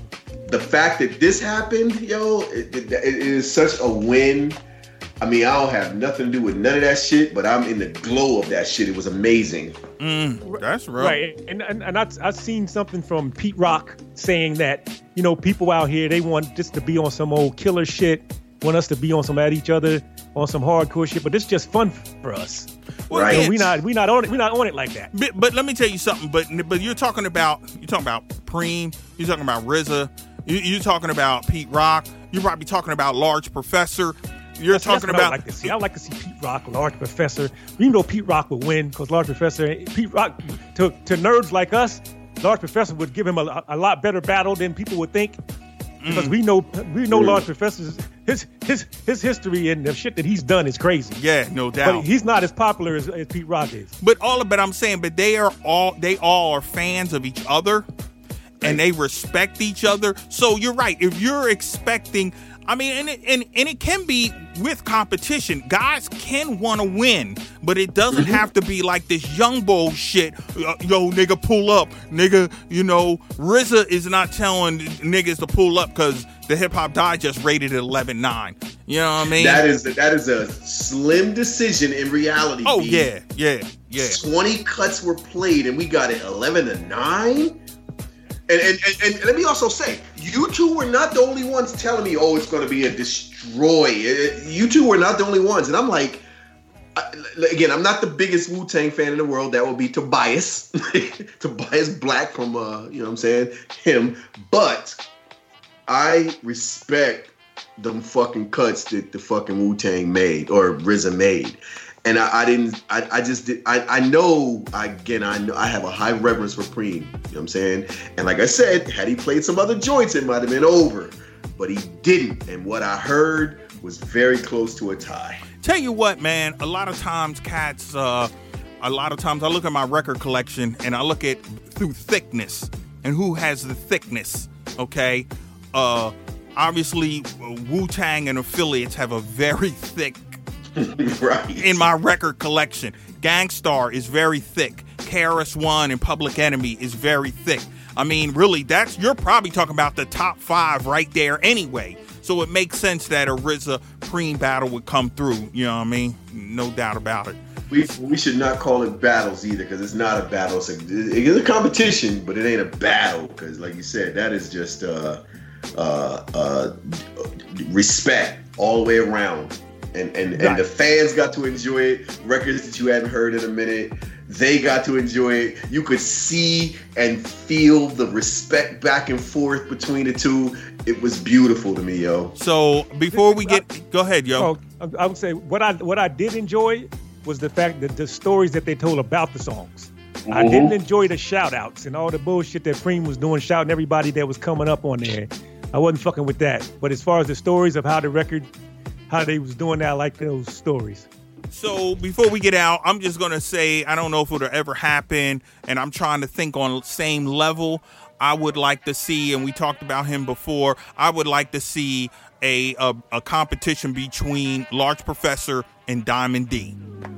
the fact that this happened, yo, it, it, it is such a win. I mean, I don't have nothing to do with none of that shit, but I'm in the glow of that shit. It was amazing. Mm, that's real. Right. And and, and I, I've seen something from Pete Rock saying that, you know, people out here, they want just to be on some old killer shit, want us to be on some at each other, on some hardcore shit, but it's just fun for us. Well, right. So we not we not on it. We not on it like that. But, but let me tell you something. But but you're talking about you're talking about Preem. You're talking about R Z A. You, you're talking about Pete Rock. You're probably talking about Large Professor. You're that's, talking that's about. I like to see. I like to see Pete Rock, Large Professor. Even though Pete Rock would win, because Large Professor, Pete Rock, to to nerds like us, Large Professor would give him a, a lot better battle than people would think. Because mm. we know we know mm. Large Professor's his his his history and the shit that he's done is crazy. Yeah, no doubt. But he's not as popular as, as Pete Rock is. But all of it, I'm saying, but they are all they all are fans of each other, and they respect each other. So you're right. If you're expecting, I mean, and it, and, and it can be with competition. Guys can want to win, but it doesn't mm-hmm. have to be like this young bull shit. Uh, yo, nigga, pull up. Nigga, you know, R Z A is not telling niggas to pull up because the Hip Hop Digest rated it eleven nine. You know what I mean? That is that is a slim decision in reality. Oh, B. yeah, yeah, yeah. twenty cuts were played and we got it eleven to nine. And, and, and, and let me also say, you two were not the only ones telling me, oh, it's going to be a destroy. You two were not the only ones. And I'm like, again, I'm not the biggest Wu-Tang fan in the world. That would be Tobias. Tobias Black from, uh, you know what I'm saying, him. But I respect them fucking cuts that the fucking Wu-Tang made or R Z A made. And I, I didn't. I, I just did. I, I know. Again, I know. I have a high reverence for Preem. You know what I'm saying? And like I said, had he played some other joints, it might have been over. But he didn't. And what I heard was very close to a tie. Tell you what, man. A lot of times, cats. Uh, a lot of times, I look at my record collection and I look at through thickness and who has the thickness. Okay. Uh, obviously, Wu-Tang and affiliates have a very thick. Right. In my record collection, Gang Starr is very thick. K R S One and Public Enemy is very thick. I mean, really, that's you're probably talking about the top five right there anyway. So it makes sense that a R Z A Preem battle would come through. You know what I mean? No doubt about it. We we should not call it battles either, because it's not a battle. It's a, it is a competition, but it ain't a battle. Because, like you said, that is just uh, uh, uh, respect all the way around. And and, and the fans got to enjoy it. Records that you hadn't heard in a minute, they got to enjoy it. You could see and feel the respect back and forth between the two. It was beautiful to me, yo. So before we get, go ahead, yo. Oh, I would say what I what I did enjoy was the fact that the stories that they told about the songs. Mm-hmm. I didn't enjoy the shout outs and all the bullshit that Preem was doing, shouting everybody that was coming up on there. I wasn't fucking with that. But as far as the stories of how the record, how they was doing that, I like those stories. So before we get out, I'm just going to say, I don't know if it'll ever happen, and I'm trying to think on the same level. I would like to see, and we talked about him before, I would like to see a a, a competition between Large Professor and Diamond D.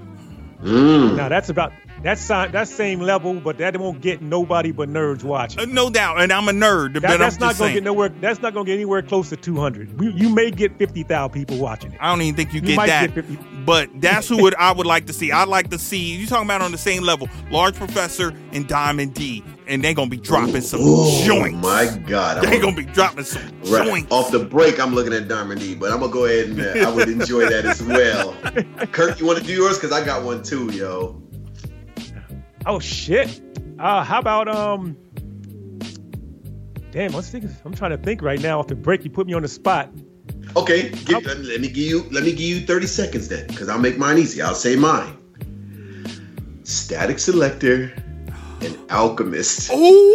Mm. Now that's about that's that same level, but that won't get nobody but nerds watching. Uh, no doubt, and I'm a nerd. That, but that's I'm not just gonna saying. get nowhere. That's not gonna get anywhere close to two hundred. We, you may get fifty thousand people watching it. I don't even think you, You get might that. get fifty. But that's who would, I would like to see. I'd like to see, you talking about on the same level, Large Professor and Diamond D, and they're going to be dropping some oh, joints. My God. They're going to be dropping some right. joints. Off the break, I'm looking at Diamond D, but I'm going to go ahead and uh, I would enjoy that as well. Kirk, you want to do yours? Because I got one too, yo. Oh, shit. Uh, how about, um, damn, let's think, I'm trying to think right now. Off the break, you put me on the spot. Okay, get, let, let me give you let me give you thirty seconds then, because I'll make mine easy. I'll say mine. Static Selector and Alchemist. Ooh!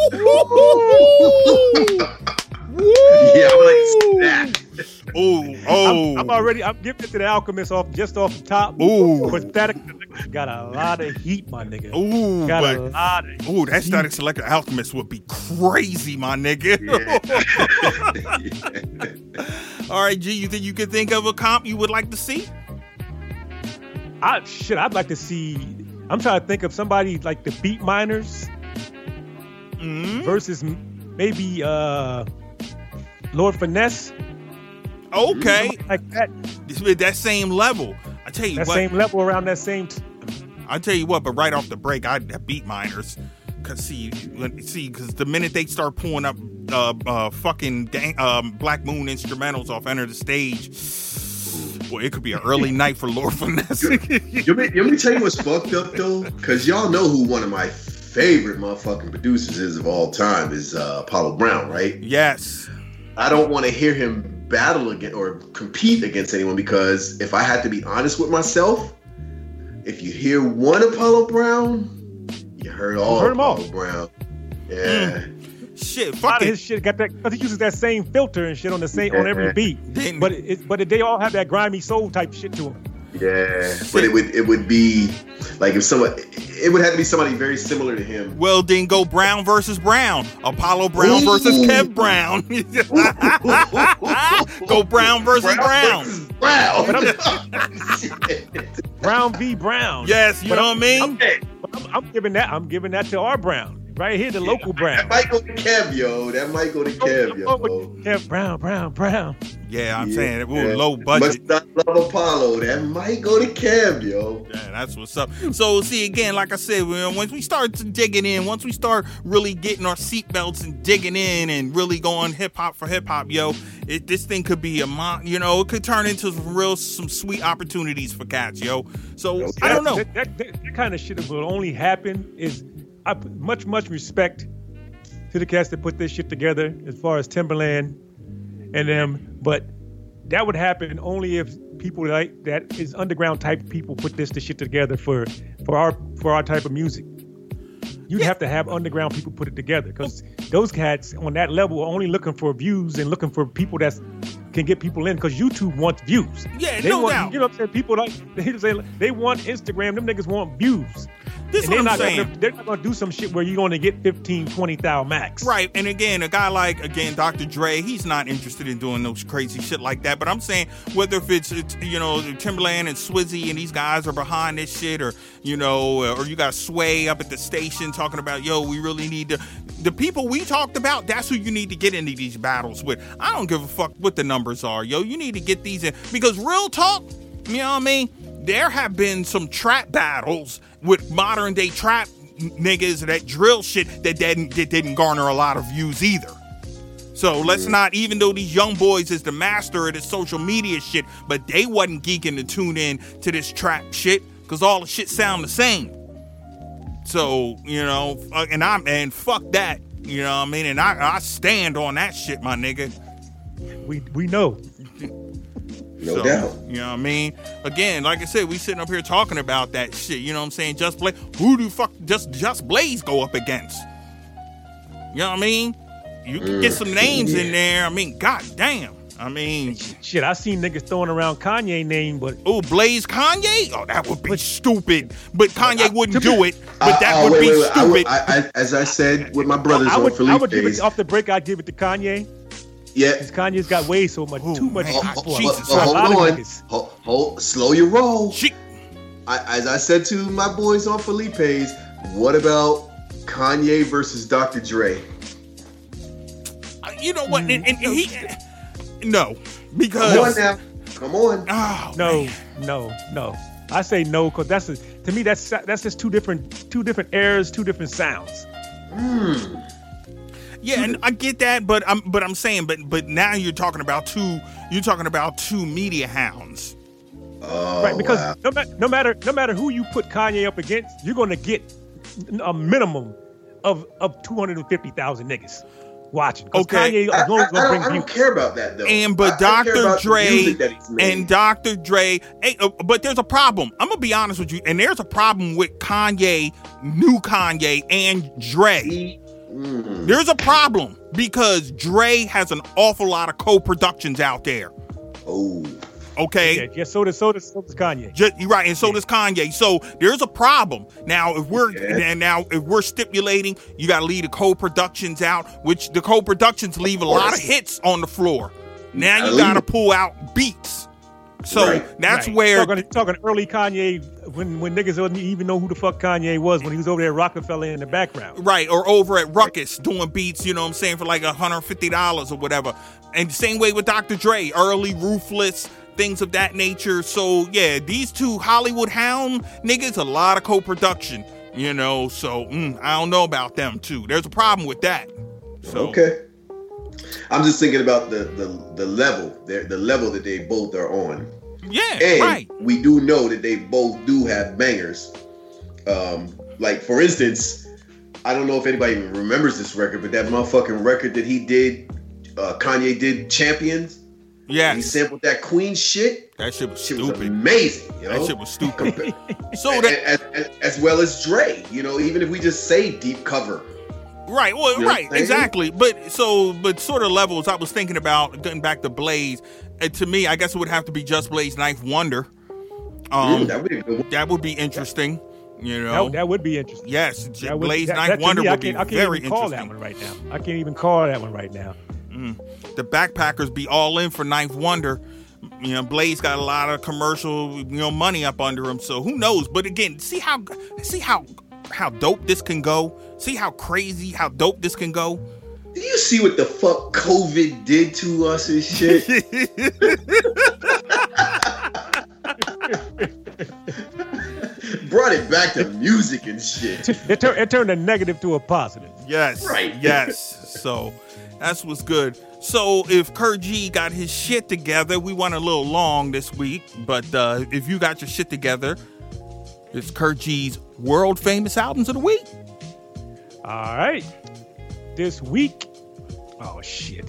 Yeah, I'm like snap. Ooh, oh. I'm, I'm already, I'm giving it to the Alchemist off just off the top. Ooh. But Static Selector got a lot of heat, my nigga. Ooh, got but, a lot of ooh, that heat. Static Selector Alchemist would be crazy, my nigga. Yeah. All right, G, you think you could think of a comp you would like to see? I shit, I'd like to see. I'm trying to think of somebody like the Beat Miners Mm-hmm. versus m- maybe uh, Lord Finesse. Okay. Somebody like that. This with that same level. I tell you That what. same level around that same. T- I tell you what, but right off the break, I, I beat Miners. Cause see, when- see, cause the minute they start pulling up uh, uh, fucking gang, um, Black Moon instrumentals off Enter the Stage, boy, it could be an early night for Lord Finesse. You me, you me tell you what's fucked up though, because y'all know who one of my favorite motherfucking producers is of all time is uh, Apollo Brown, right? Yes. I don't want to hear him battle against or compete against anyone, because if I had to be honest with myself, if you hear one Apollo Brown, you heard all heard 'em Apollo all. Brown. Yeah. Mm. Shit, a lot fuck of it. his shit got that because he uses that same filter and shit on the same on every beat. Didn't- But it, but they all have that grimy soul type shit to them. Yeah. But it would it would be like if someone it would have to be somebody very similar to him. Well, then go Brown versus Brown. Apollo Brown Ooh. versus Kev Brown. Go Brown versus Brown. versus Brown. Brown v. Brown. Yes, you But know I'm- what I mean? Okay. I'm, I'm giving that. I'm giving that to our Brown right here, the local That Brown. might go to Kev, yo. That might go to Kev, yo. Kev Brown, Brown, Brown. Yeah, I'm Yeah, saying it. Ooh, yeah. low budget. Must not love Apollo. That might go to Kev, yo. Yeah, that's what's up. So, see, again, like I said, when- once we start to digging in, once we start really getting our seatbelts and digging in and really going hip hop for hip hop, yo, it, this thing could be a, mon- you know, it could turn into some real, some sweet opportunities for cats, yo. So, I don't know. That, that, that, that kind of shit will only happen is I put much, much respect to the cats that put this shit together as far as Timberland and them. But that would happen only if people like that is underground type people put this, this shit together for for our for our type of music. You'd have to have underground people put it together because those cats on that level are only looking for views and looking for people that can get people in because YouTube wants views. Yeah, they no want, doubt. You know what I'm saying? People like they, say, they want Instagram. Them niggas want views. This is and what I'm they're saying. Not gonna, they're not going to do some shit where you're going to get fifteen, twenty thousand max. Right. And again, a guy like, again, Doctor Dre, he's not interested in doing those crazy shit like that. But I'm saying whether if it's, it's you know, Timberland and Swizzy and these guys are behind this shit or, you know, or you got Sway up at the station talking about, yo, we really need to. The people we talked about, that's who you need to get into these battles with. I don't give a fuck what the numbers are, yo. You need to get these in. Because real talk, you know what I mean? There have been some trap battles with modern day trap niggas that drill shit that didn't that didn't garner a lot of views either. So let's not, even though these young boys is the master of this social media shit, but they wasn't geeking to tune in to this trap shit because all the shit sound the same. So, you know, and I'm and fuck that, you know what I mean? And I, I stand on that shit, my nigga. We we know. No so, doubt. You know what I mean? Again, like I said, we sitting up here talking about that shit. You know what I'm saying? Just Blaze. Who do fuck just Just Blaze go up against? You know what I mean? You can get some names in there. I mean, god damn. I mean, shit. I seen niggas throwing around Kanye name, but oh, Blaze Kanye? Oh, that would be stupid. But Kanye wouldn't do it. Uh, But that uh, would wait, be wait, wait. I would- stupid. I, I, as I said with my brothers I on would, I Felipe would give days, it off the break. I'd give it to Kanye. yeah. Because Kanye's got way so much, Ooh, too much man. hot for him. Jesus. For a Hold lot of on, niggas. hold, hold, slow your roll. Shit. I, as I said to my boys on Felipe's, what about Kanye versus Doctor Dre? You know what? And, and he no, Come on because now, come on. oh, No, man. no, no. I say no because that's a, to me that's that's just two different two different eras, two different sounds. Yeah, and I get that, but I'm but I'm saying, but but now you're talking about two you're talking about two media hounds. Oh, Right, because wow. no, ma- no matter no matter who you put Kanye up against, you're gonna get a minimum of of two hundred and fifty thousand niggas watching. Because Okay. Kanye I, I, alone I is gonna don't, bring I don't views. care about that though. And but I- I care Doctor about the Dre music that he's made. and Doctor Dre, hey, uh, but there's a problem. I'm gonna be honest with you, and there's a problem with Kanye, new Kanye, and Dre. He- mm. There's a problem because Dre has an awful lot of co-productions out there. Oh, Okay. Yeah, yeah, so does so does so does Kanye. Just, you're right, and so does Kanye. So there's a problem now. If we're Yeah. and now if we're stipulating, you got to leave the co-productions out, which the co-productions leave a lot of hits on the floor. Now gotta you got to leave it. pull out beats. So Right. that's Right. where talking, talking early Kanye when when niggas didn't even know who the fuck Kanye was when he was over there at Rockefeller in the background. right, or over at Ruckus doing beats. You know what I'm saying, for like one hundred fifty dollars or whatever. And the same way with Doctor Dre, early Ruthless. Things of that nature. So yeah, these two Hollywood hound niggas, a lot of co-production, you know. So mm, I don't know about them too. There's a problem with that. So, okay. I'm just thinking about the the, the level, the, the level that they both are on. Yeah, And right. we do know that they both do have bangers. Um, like for instance, I don't know if anybody even remembers this record, but that motherfucking record that he did, uh, Kanye did, Champions. Yeah, He sampled that Queen shit. that shit was Shit was stupid. amazing. You know? That shit was stupid. Compa- So and- that as, as, as well as Dre. You know, even if we just say deep cover. right, well, You know right, what I'm saying? exactly. But so, but sort of levels. I was thinking about getting back to Blaze. And to me, I guess it would have to be Just Blaze, Knife Wonder. Um, Mm, that would be a good one. that would be interesting. You know, That, that would be interesting. yes, That would- Blaze that- Knife that to Wonder me, I would be can't- I can't very even call that interesting. one right now. I can't even call that one right now. The Backpackers be all in for Knife Wonder. You know, Blaze got a lot of commercial, you know, money up under him. So who knows? But again, see how see how how dope this can go. See how crazy, how dope this can go. Do you see what the fuck COVID did to us and shit? Brought it back to music and shit. It, tur- it turned a negative to a positive. Yes, Right. yes. So that's what's good. So if Kurt G got his shit together, we went a little long this week, but uh, if you got your shit together, it's Kurt G's world famous albums of the week. All right. This week, oh shit.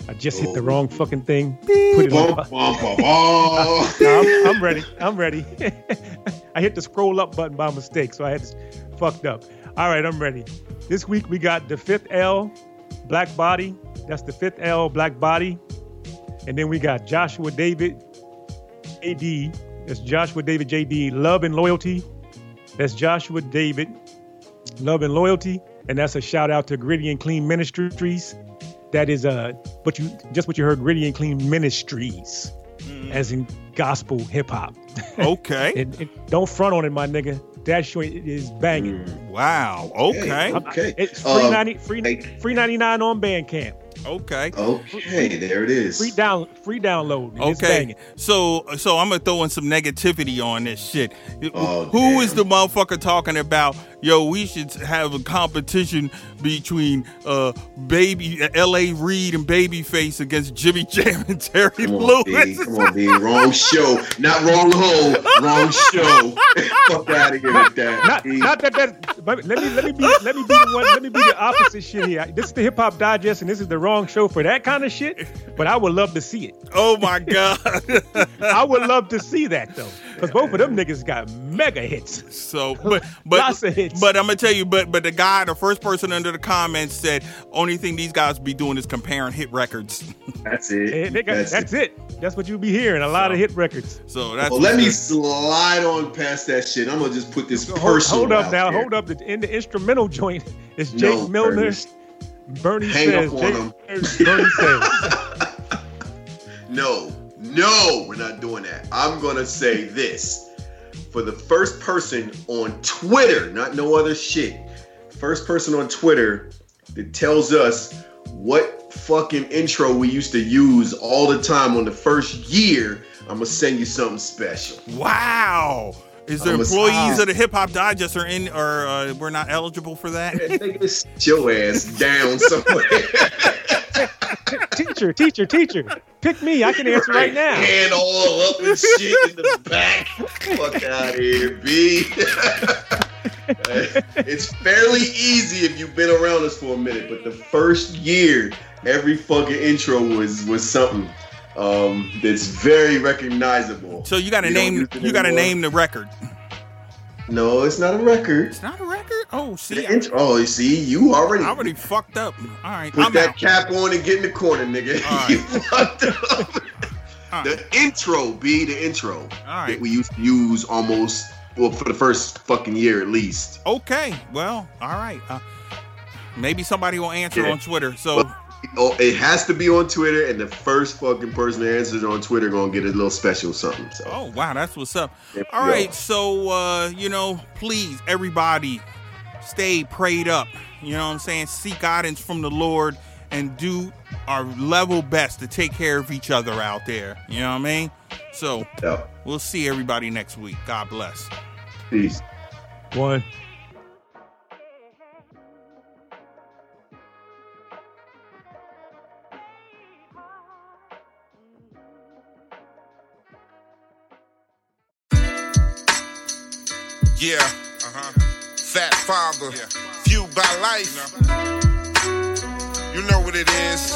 I just hit the wrong fucking thing. Put it Bum, on. bum, bum, bum. No, I'm, I'm ready. I'm ready. I hit the scroll up button by mistake, so I had to fucked up. All right, I'm ready. This week we got the fifth L, Black Body. That's the fifth L, Black Body. And then we got Joshua David, J D. That's Joshua David, J D, Love and Loyalty. That's Joshua David, Love and Loyalty. And that's a shout out to Gritty and Clean Ministries. That is uh, what you just what you heard, Gritty and Clean Ministries, mm. as in gospel hip hop. Okay. and, and don't front on it, my nigga. That joint is banging. Mm. Wow. Okay. Okay. It's free, Um, ninety, free, free ninety-nine on Bandcamp. Okay. Okay, there it is. Free down, free download. And it's Okay. banging. So, so I'm gonna throw in some negativity on this shit. Oh, Who damn. is the motherfucker talking about? Yo, we should have a competition between uh baby L A Reid and Babyface against Jimmy Jam and Terry Come on, B. Lewis. Come on, B. Wrong show. Not wrong hole. Wrong show. Fuck out of here with that. Not, B. not that that. But let me let me be let me be the one. Let me be the opposite shit here. This is the Hip Hop Digest, and this is the wrong show for that kind of shit. But I would love to see it. Oh my god. I would love to see that though, because both of them niggas got mega hits. So, but but Lots of hits. but I'm gonna tell you, but but the guy, the first person under the comments said, only thing these guys be doing is comparing hit records. That's it. And they got, that's, that's, it. it. That's what you be hearing. A lot So- of hit records. So that's Well, let me good. slide on past that shit. I'm gonna just put this Hold, personal hold up out now. there. Hold up. In the instrumental joint, it's No, Jake Milner. Ernest. Bernie Hang says. up on Jake, him. Bernie says. No, no, we're not doing that. I'm gonna say this. For the first person on Twitter, not no other shit, first person on Twitter that tells us what fucking intro we used to use all the time on the first year, I'm gonna send you something special. Wow. Is the I'm a- employees of the Hip Hop Digest are in, or uh, we're not eligible for that? Nigga, sit your ass down somewhere. Teacher, teacher, teacher. Pick me. I can answer right now. Hand all up and shit in the back. Fuck out of here, B. It's fairly easy if you've been around us for a minute, but the first year, every fucking intro was was something um, that's very recognizable. So you got to You don't name use it you got to anymore? name the record. No, it's not a record. It's not a record. Oh, see, The I, intro, oh, you see, you already I already fucked up. All right, put I'm that out. cap on and get in the corner, nigga. All right. You fucked up. All The right. intro, B, the intro All that right. we used to use almost, well, for the first fucking year at least. Okay. Well, all right. Uh, maybe somebody will answer Yeah. on Twitter. So. Well, Oh, it has to be on Twitter, and the first fucking person that answers on Twitter gonna get a little special something. So. Oh wow, that's what's up. There All we right, go. so uh, you know, please, everybody, stay prayed up. You know what I'm saying? Seek guidance from the Lord and do our level best to take care of each other out there. You know what I mean? So Yeah. we'll see everybody next week. God bless. Peace. One. Yeah, uh-huh. Fat father, yeah. Fueled by life. You know what it is.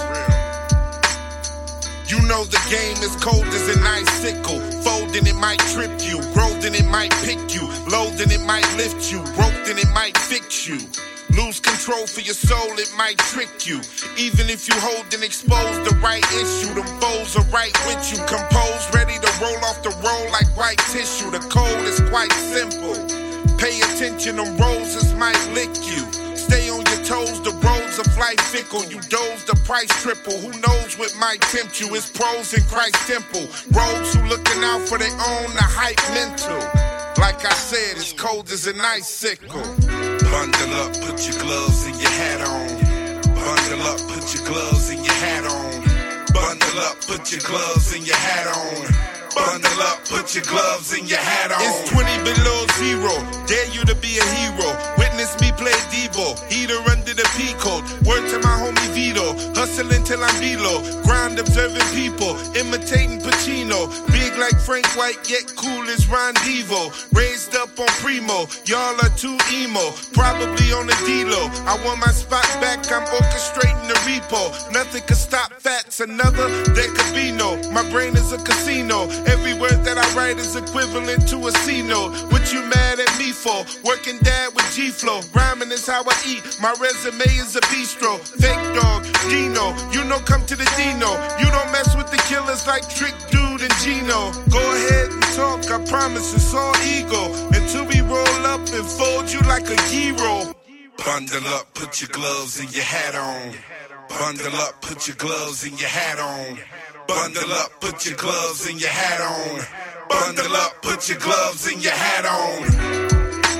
You know the game is cold as an icicle. Folding it might trip you. Growth and it might pick you. Loathing it might lift you. Broke and it might fix you. Lose control for your soul, it might trick you. Even if you hold and expose the right issue, them foes are right with you. Composed, ready to roll off the roll like white tissue. The code is quite simple. Pay attention, them roses might lick you. Stay on your toes, the roads of life fickle. You doze, the price triple. Who knows what might tempt you? It's pros in Christ's temple. Rogues who looking out for their own, the hype mental. Like I said, it's cold as an icicle. Bundle up, put your gloves and your hat on. Bundle up, put your gloves and your hat on. Bundle up, put your gloves and your hat on. Bundle up, put your gloves and your hat on. It's twenty below zero. Dare you to be a hero. Witness me play Devo. Heater under the P code. Word to my homie Vito. Hustling till I'm below. Grind observing people. Imitating Pacino. Big like Frank White, yet cool as Ron Devo. Raised up on Primo, y'all are too emo. Probably on the D-Lo. I want my spot back, I'm orchestrating the repo. Nothing can stop facts, another, there could be no. My brain is a casino. Every word that I write is equivalent to a C-note. What you mad at me for? Working dad with G-Flow. Rhyming is how I eat. My resume is a bistro. Fake dog, Dino. You know, come to the Dino. You don't mess with the killers like Trick Dude and Gino. Go ahead and talk, I promise it's all ego. Until we roll up and fold you like a hero. Bundle up, put your gloves and your hat on. Bundle up, put your gloves and your hat on. Bundle up, put your gloves and your hat on. Bundle up, put your gloves and your hat on.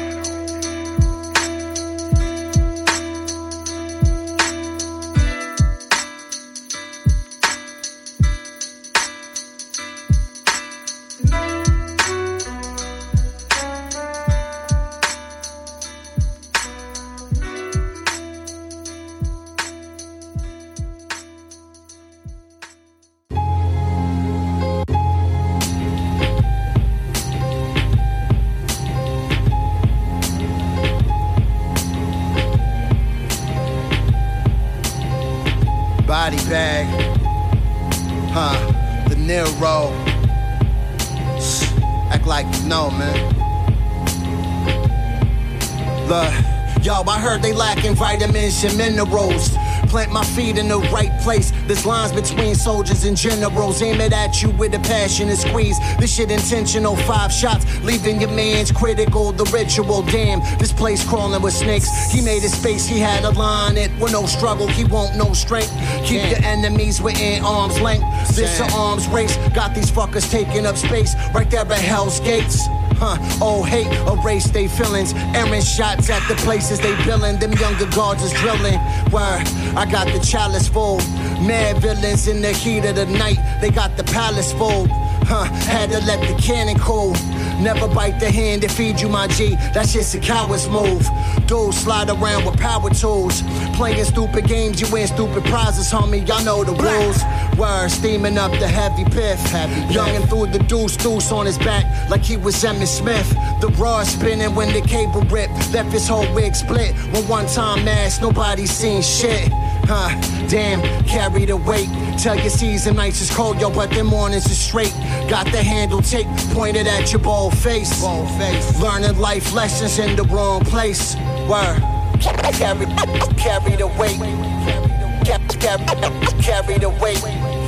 Body bag, huh? The Nero. Act like you know, man. Look, yo, I heard they lacking vitamins and minerals. Plant my feet in the right place. There's lines between soldiers and generals. Aim it at you with a passionate squeeze. This shit intentional, five shots, leaving your man's critical. The ritual, damn, this place crawling with snakes. He made his space, he had a line. It with no struggle, he won't no strength. Keep your enemies within arm's length. This an arms race, got these fuckers taking up space. Right there at Hell's Gates. Huh, oh hate, erase they feelings. Errant shots at the places they billin'. Them younger guards is drilling. Where I got the chalice full. Mad villains in the heat of the night. They got the palace full. Huh, had to let the cannon cool. Never bite the hand that feed you, my G. That's just a coward's move. Dudes slide around with power tools. Playing stupid games, you win stupid prizes, homie. Y'all know the rules. Word, steaming up the heavy piff. Young and threw the deuce deuce on his back like he was Emmitt Smith. The rod spinning when the cable ripped. Left his whole wig split. When one time mask, nobody seen shit. Huh, damn, carry the weight. Tell your season nights is cold, yo, but them mornings is straight. Got the handle tape pointed at your bald face. Bald face. Learning life lessons in the wrong place. Word. Carry, carry the weight. Carry, carry, carry the weight.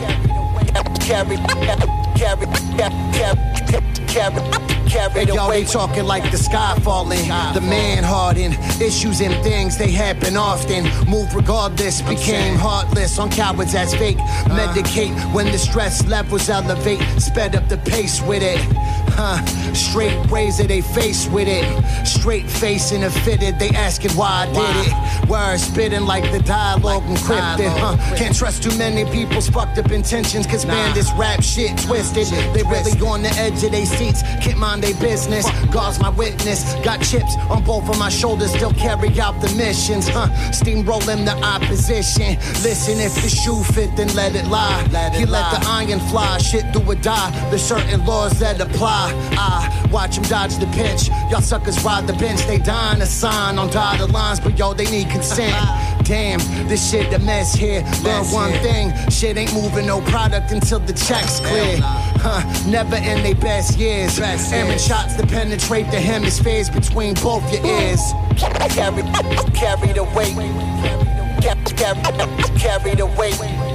Carry, carry, carry, carry. Carry the yo, they talking like the sky falling, the man hardened. Issues and things, they happen often. Move regardless, became heartless on cowards as fake. Medicate when the stress levels elevate. Sped up the pace with it. Huh, straight razor they face with it. Straight facing a fitted, they asking why I did it. Words spitting like the dialogue encrypted. Huh, can't trust too many people's fucked up intentions. Cause man, this rap shit twisted. They really on the edge of their seats. Can't mind they business. God's my witness. Got chips on both of my shoulders. Still carry out the missions. Huh, steamrolling the opposition. Listen, if the shoe fit, then let it lie. He let the iron fly. Shit do or die. There's certain laws that apply. I watch them dodge the pinch. Y'all suckers ride the bench. They dying to sign on dotted lines, but yo, they need consent. Damn, this shit a mess here. Learn one thing, shit ain't moving no product until the check's clear. Huh, never in they best years. Aiming shots to penetrate the hemispheres between both your ears. Carry, carry the weight. Carry, carry the weight.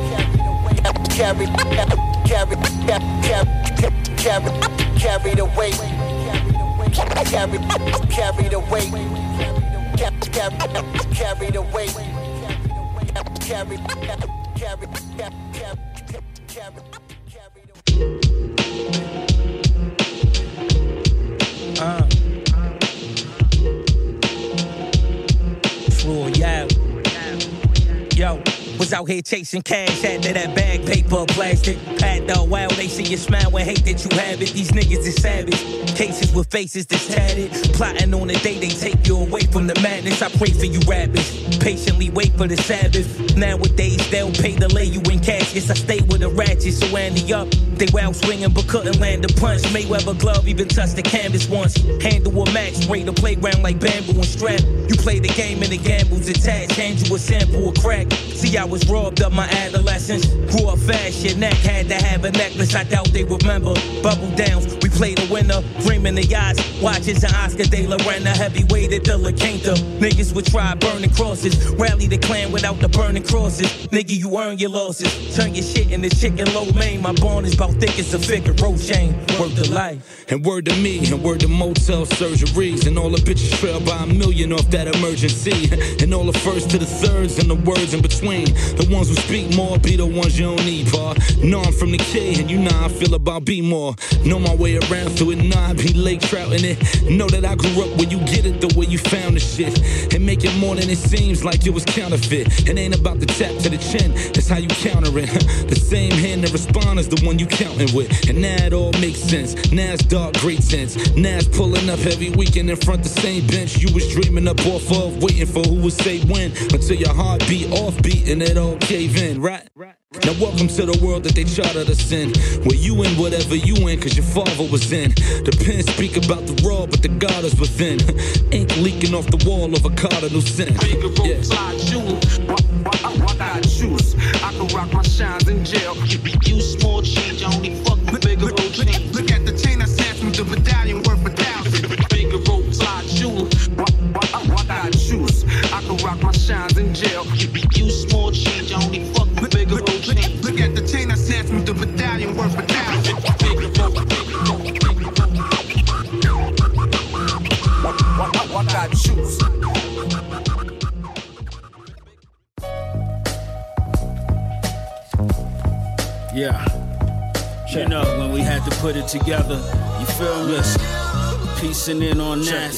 Carry, carry, carry, carry. Carry the weight. Carry, carry the weight. Carry, carry the weight. Carry, carry, carry, carry the Uh. Royale. Yo. Was out here chasing cash after that bag, paper, plastic. Had the wow, they see you smile and hate that you have it. These niggas is savage. Cases with faces that's tatted. Plotting on the day they take you away from the madness. I pray for you rappers. Patiently wait for the Sabbath. Nowadays they'll pay to lay you in cash. Yes, I stay with a ratchet, so Andy up. They well swinging but couldn't land a punch. Mayweather glove even touched the canvas once. Handle a match, spray the playground like bamboo and strap. You play the game and the gamble's attached. Hand you a sample of crack. See, I was robbed of my adolescence. Grew up fast, your neck had to have a necklace. I doubt they remember. Bubble downs, we played the winner. Dreaming the yachts, watches and Oscar De La Renta. Heavyweight at De La Quinta. Niggas would try burning crosses. Rally the clan without the burning crosses. Nigga, you earn your losses. Turn your shit into chicken lo mein. My bond is about thick as a Figaro chain. Word to life. And word to me, and word to motel surgeries. And all the bitches trail by a million off that emergency. And all the first to the thirds and the words in between. The ones who speak more be the ones you don't need, pa. Know I'm from the K, and you know how I feel about B more. Know my way around through it, nah, I be lake trout in it. Know that I grew up where you get it the way you found the shit. And make it more than it seems like it was counterfeit. It ain't about the tap to the chin, that's how you counter it. The same hand that respond is the one you counting with. And now it all makes sense. Now it's dark, great sense. Now it's pulling up every weekend in front the same bench you was dreaming up off of, waiting for who would say when. Until your heart beat off beat and it all cave in, right? Now welcome to the world that they chartered us in. Where you in whatever you in, cause your father was in. The pen speak about the raw, but the God is within. Ink leaking off the wall of a cardinal sin. Yeah. I choose. I can rock my shines in jail. You small change, I only fuck with bigger road chain. Look at the chain I snatched from the medallion worth a thousand. Bigger road fly jewel. I choose. I can rock my shines in jail. You small change, I only fuck with bigger road chain. Look at the chain I snatched from the medallion worth a thousand. Bigger road, bigger road, bigger road. What I choose. Yeah, you know, when we had to put it together, you feel me? Piecing in on that.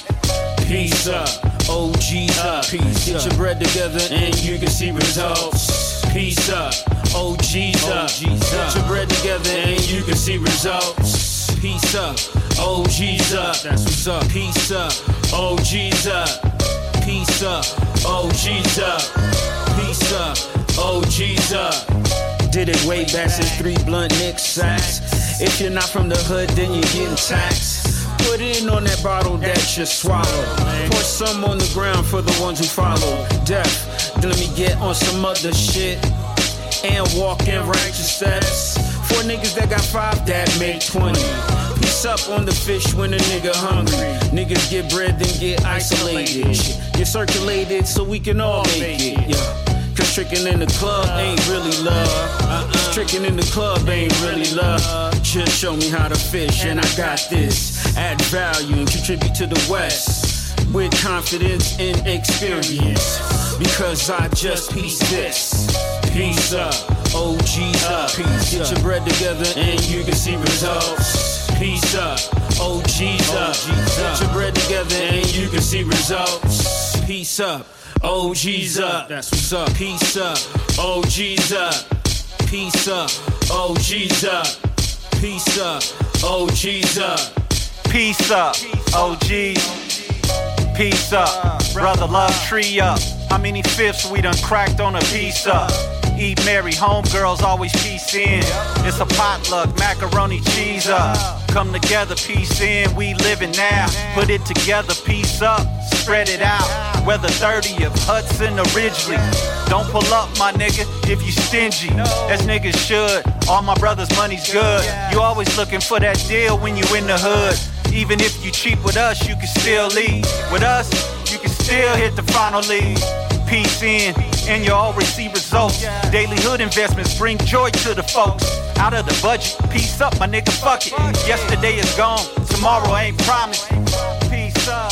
Peace up, O G's up. Peace Get up. Your bread together and you can see results. Peace up, O G's up. Get your bread together and you can see results. Peace up, O G's up. That's what's up. Peace up, O G's up. Peace up, O G's up. Peace up, O G's up. Did it way back since three blunt Nick sacks. If you're not from the hood, then you're getting taxed. Put in on that bottle that you swallow. Pour some on the ground for the ones who follow death. Then let me get on some other shit and walk in righteous steps. For niggas that got five that make twenty. Piece up on the fish when a nigga hungry. Niggas get bread then get isolated. Get circulated so we can all make it. Yeah. Cause tricking in the club ain't really love. Uh-uh. Tricking in the club ain't really love. Just show me how to fish and I got this. Add value and contribute to the West with confidence and experience. Because I just piece this. Peace up, O G's up. Peace Get up. Your bread together and you can see results. Peace up, O G's up. Get your bread together and you can see results. Peace up. O G's up, that's what's up. Peace up, O G's up. Peace up, O G's up. Peace up, O G's up. Peace up, O G's. Peace up, brother love tree up. How many fifths we done cracked on a piece up? Eat merry, homegirls always peace in. It's a potluck, macaroni cheese up. Come together, peace in, we living now. Put it together, peace up, spread it out. Whether thirty of Hudson or Ridgely. Don't pull up, my nigga, if you stingy. As niggas should, all my brothers' money's good. You always looking for that deal when you in the hood. Even if you cheap with us, you can still leave. With us, you can still hit the final lead. Peace in, and you always see results. Daily hood investments bring joy to the folks. Out of the budget, peace up, my nigga, fuck it. Yesterday is gone, tomorrow ain't promised. Peace up.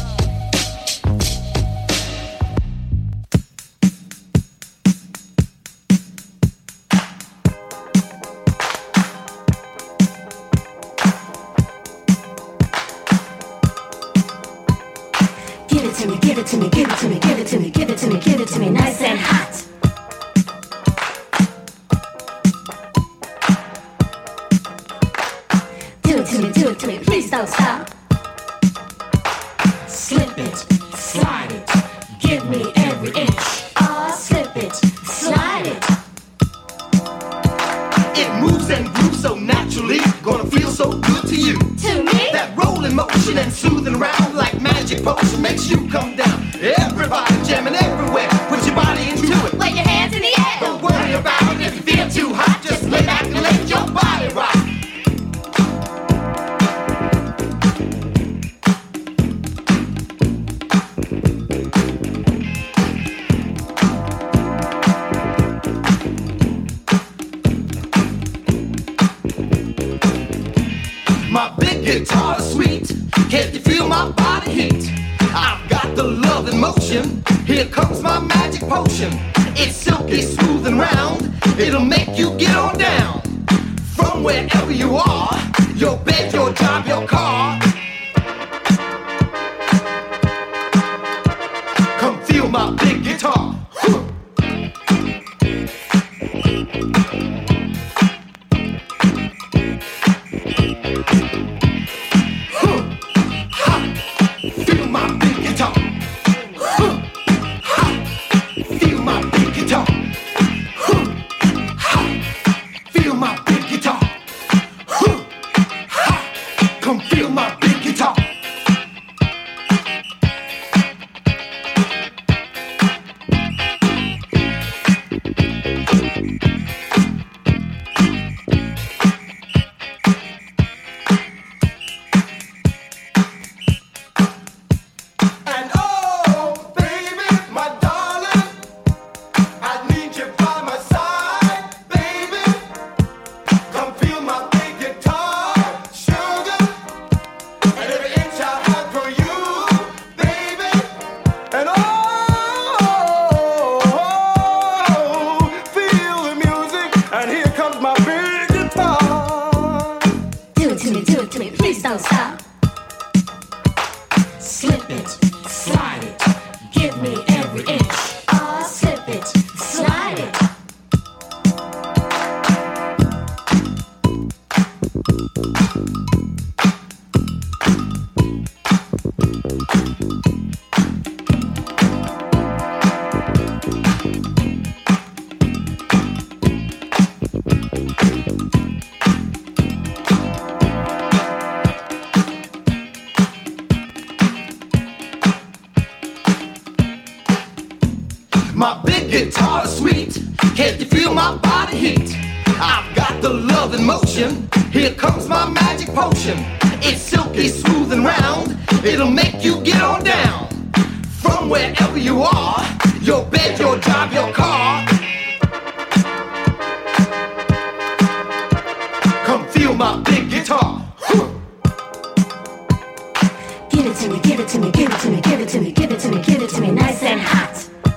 Give it to me, give it to me, give it to me, give it to me, give it to me, give it to me, nice and hot. Do it to me, do it to me, please don't stop. Slip it, slide it, give me every inch. Oh, slip it, slide it. It moves and grooves. motion and soothing round like magic potion makes you come down. Everybody jamming everywhere. Put your body into it. Wave your hands in the air. Don't worry about it if you feel too hot. Just lay back and let your body rock. My big guitar is sweet. Can't you feel my body heat? I've got the love in motion. Here comes my magic potion. It's silky, smooth and round. It'll make you get on down. From wherever you are, your bed, your job, your car. Come feel my big guitar. Feel my big guitar. Feel my big guitar. Feel my big guitar. Come feel my big guitar. And oh, baby, my darling, I need you by my side, baby. Come feel my big guitar, sugar, and every inch I have for you, baby. And oh, feel the music, and here comes my big guitar. Do it to me, do it to me, please don't stop. Slip it, slide it, give me every inch. Oh, slip it, slide it. My big guitar is sweet. Can't you feel my body heat? I've got the love in motion. Here comes my magic potion. It's silky, smooth and round. It'll make you get on down. From wherever you are, your bed, your job, your car. Come feel my big guitar. Give it to me, give it to me, give it to me, give it to me, give it to me, give it to me, nice and hot.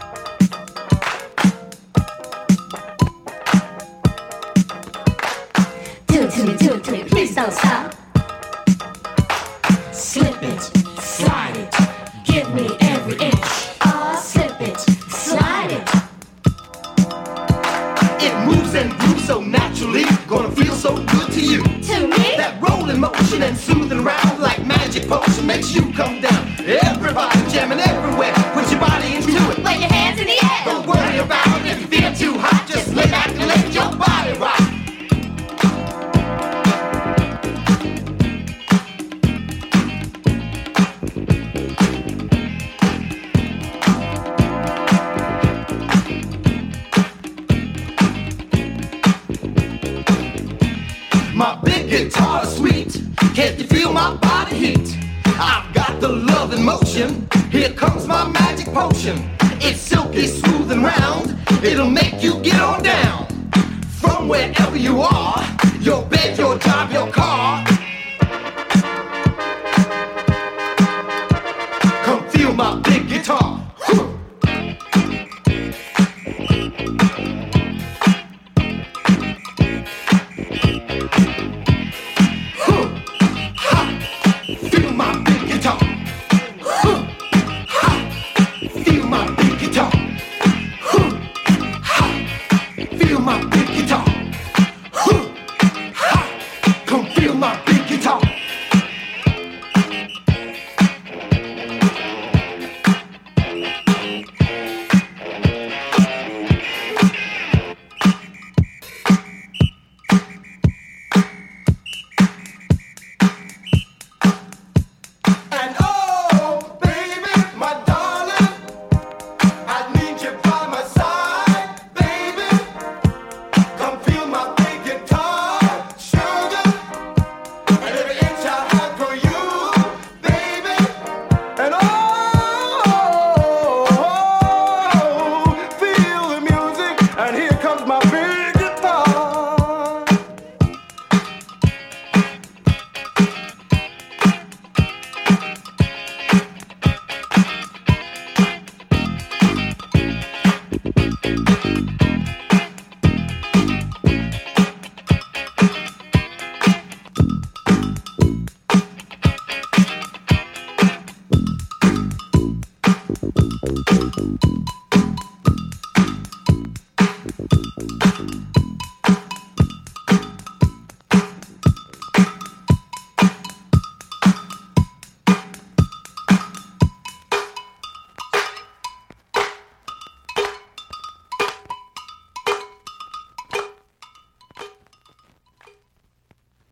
Do it to me, do it to me, please don't stop. Slip it, slide it, give me every inch. Oh, slip it, slide it. It moves and grooves so naturally, gonna feel so good to you. To me? That rolling motion and soothing round like magic potion makes you come down. Everybody jamming everywhere. Put your body into it. Wave your hands in the air. Don't worry about it if you feel too hot. Just lay back and let your body rock. My big guitar is sweet. Can't you feel my body heat? I've got the love in motion. Here comes my magic potion. It's silky, smooth and round. It'll make you get on down. From wherever you are, your bed, your job, your car.